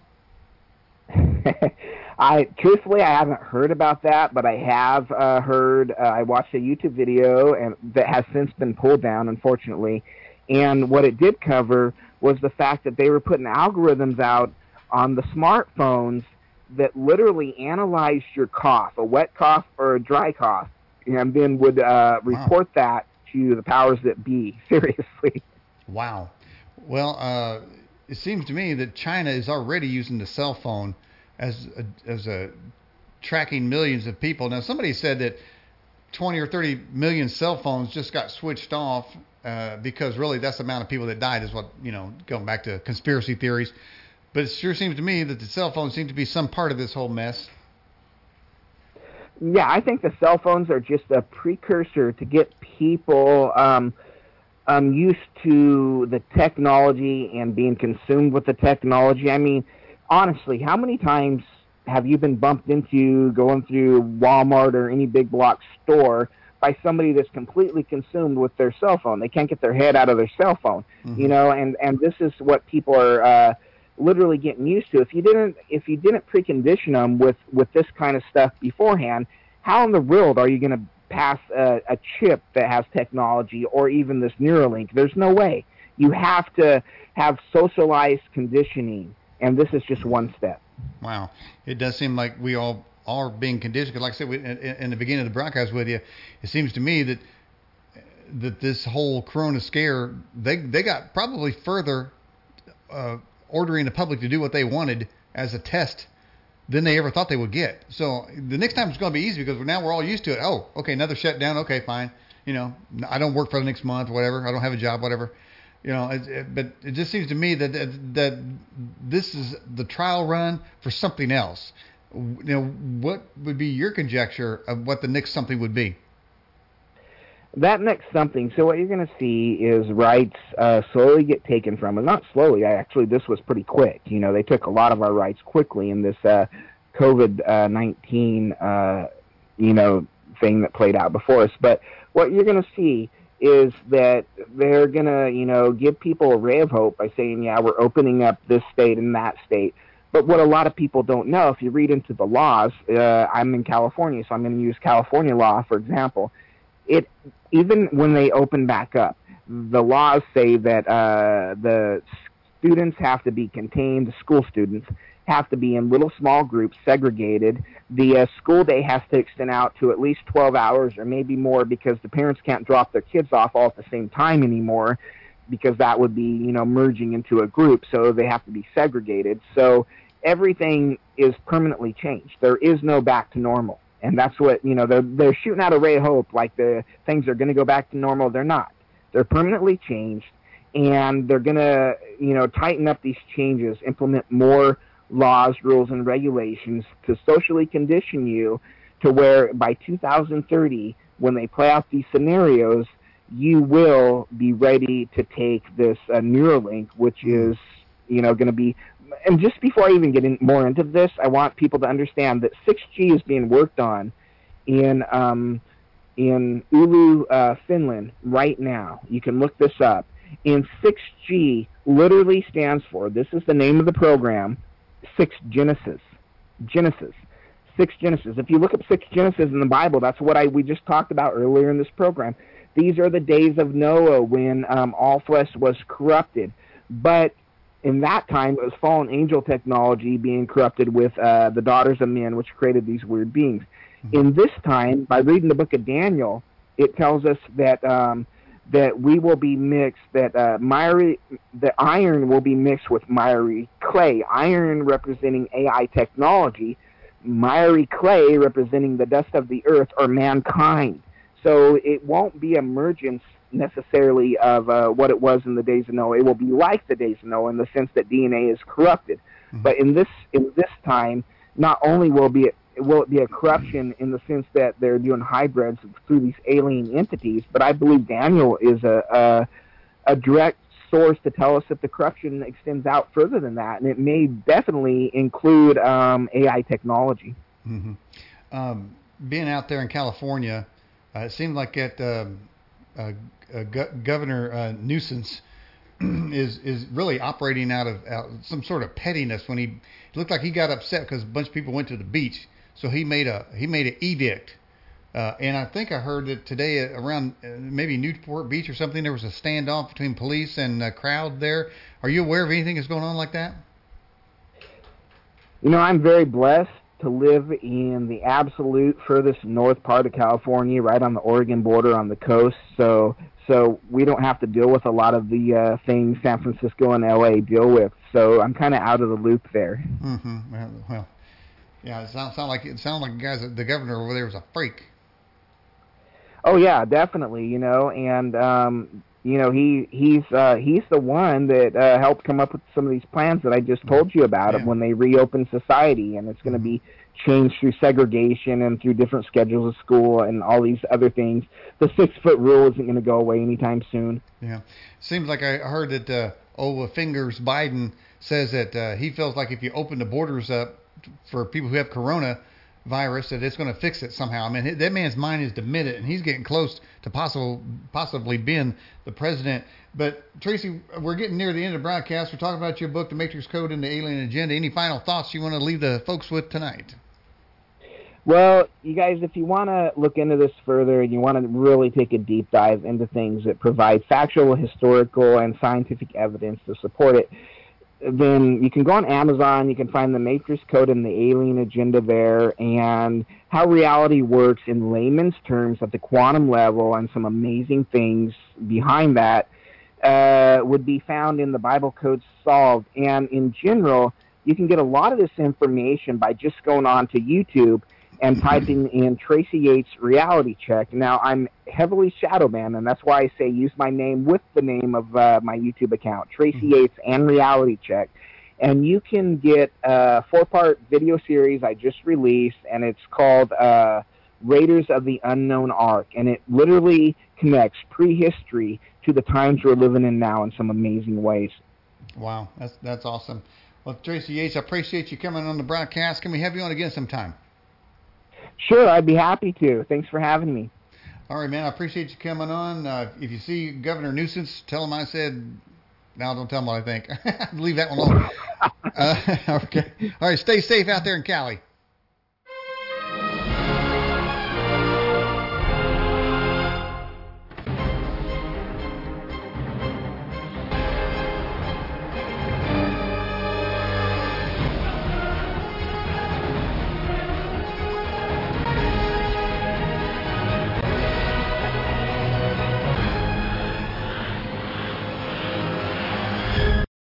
Speaker 2: Truthfully, I haven't heard about that, but I have heard. I watched a YouTube video and that has since been pulled down, unfortunately. And what it did cover was the fact that they were putting algorithms out on the smartphones that literally analyzed your cough, a wet cough or a dry cough, and then would report that to the powers that be. Seriously.
Speaker 1: Wow. Well, it seems to me that China is already using the cell phone as a tracking millions of people. Now, somebody said that 20 or 30 million cell phones just got switched off because really that's the amount of people that died is what, going back to conspiracy theories. But it sure seems to me that the cell phones seem to be some part of this whole mess.
Speaker 2: Yeah, I think the cell phones are just a precursor to get people used to the technology and being consumed with the technology. I mean, honestly, how many times have you been bumped into going through Walmart or any big block store by somebody that's completely consumed with their cell phone? They can't get their head out of their cell phone, and this is what people are literally getting used to. If you didn't precondition them with this kind of stuff beforehand, how in the world are you going to pass a chip that has technology or even this Neuralink? There's no way. You have to have socialized conditioning, and this is just one step.
Speaker 1: Wow. It does seem like we all are being conditioned. Because like I said in the beginning of the broadcast with you, it seems to me that this whole corona scare, they got probably further ordering the public to do what they wanted as a test than they ever thought they would get. So the next time it's going to be easy because now we're all used to it. Oh, okay, another shutdown. Okay, fine. I don't work for the next month, whatever. I don't have a job, whatever. But it just seems to me that this is the trial run for something else. What would be your conjecture of what the next something would be?
Speaker 2: That next something, so what you're going to see is rights slowly get taken from us. Not slowly, this was pretty quick. They took a lot of our rights quickly in this COVID-19, thing that played out before us. But what you're going to see is that they're going to, give people a ray of hope by saying, yeah, we're opening up this state and that state. But what a lot of people don't know, if you read into the laws, I'm in California, so I'm going to use California law, for example. Even when they open back up, the laws say that the students have to be contained, the school students have to be in little small groups, segregated. The school day has to extend out to at least 12 hours or maybe more because the parents can't drop their kids off all at the same time anymore because that would be, merging into a group, so they have to be segregated. So everything is permanently changed. There is no back to normal. And that's what, they're shooting out a ray of hope like the things are going to go back to normal. They're not. They're permanently changed, and they're going to, tighten up these changes, implement more laws, rules, and regulations to socially condition you to where by 2030, when they play out these scenarios, you will be ready to take this Neuralink, which is, going to be. And just before I even get more into this, I want people to understand that 6G is being worked on in Oulu, Finland right now. You can look this up. And 6G literally stands for, this is the name of the program, 6 Genesis. Genesis. 6 Genesis. If you look up 6 Genesis in the Bible, that's what we just talked about earlier in this program. These are the days of Noah when all flesh was corrupted. But in that time, it was fallen angel technology being corrupted with the daughters of men, which created these weird beings. Mm-hmm. In this time, by reading the book of Daniel, it tells us that that we will be mixed, that the iron will be mixed with miry clay. Iron representing AI technology, miry clay representing the dust of the earth or mankind. So it won't be emergence necessarily of what it was in the days of Noah. It will be like the days of Noah in the sense that DNA is corrupted. Mm-hmm. But in this time, not only will it be a corruption in the sense that they're doing hybrids through these alien entities, but I believe Daniel is a direct source to tell us that the corruption extends out further than that, and it may definitely include AI technology.
Speaker 1: Mm-hmm. being out there in California, it seemed like that Governor Nuisance is really operating out of some sort of pettiness. When it looked like he got upset because a bunch of people went to the beach, so he made an edict. And I think I heard that today around maybe Newport Beach or something, there was a standoff between police and a crowd there. Are you aware of anything that's going on like that?
Speaker 2: You know, I'm very blessed to live in the absolute furthest north part of California, right on the Oregon border on the coast. So we don't have to deal with a lot of the things San Francisco and LA deal with. So I'm kind of out of the loop there.
Speaker 1: Mm-hmm. Well, yeah, it sounds like the governor over there was a freak.
Speaker 2: Oh yeah, definitely. You know, and you know he's the one that helped come up with some of these plans that I just told you about of when they reopen society, and it's going to be changed through segregation and through different schedules of school and all these other things. The 6-foot rule isn't going to go away anytime soon.
Speaker 1: Yeah, seems like I heard that Fingers Biden says that he feels like if you open the borders up for people who have coronavirus, that it's going to fix it somehow. I mean, that man's mind is demented, and he's getting close to possibly being the president. But Tracy, we're getting near the end of the broadcast. We're talking about your book, The Matrix Code and the Alien Agenda. Any final thoughts you want to leave the folks with tonight?
Speaker 2: Well, you guys, if you want to look into this further and you want to really take a deep dive into things that provide factual, historical, and scientific evidence to support it, then you can go on Amazon. You can find The Matrix Code and the Alien Agenda there, and how reality works in layman's terms at the quantum level, and some amazing things behind that would be found in the Bible Code Solved. And in general, you can get a lot of this information by just going on to YouTube and typing in Tracy Yates Reality Check. Now, I'm heavily shadow banned, and that's why I say use my name with the name of my YouTube account, Tracy Yates and Reality Check. And you can get a 4-part video series I just released, and it's called Raiders of the Unknown Ark. And it literally connects prehistory to the times we're living in now in some amazing ways.
Speaker 1: Wow, that's awesome. Well, Tracy Yates, I appreciate you coming on the broadcast. Can we have you on again sometime?
Speaker 2: Sure, I'd be happy to. Thanks for having me.
Speaker 1: All right, man. I appreciate you coming on. If you see Governor Nuisance, tell him I said. Now, don't tell him what I think. Leave that one alone. Okay. All right. Stay safe out there in Cali.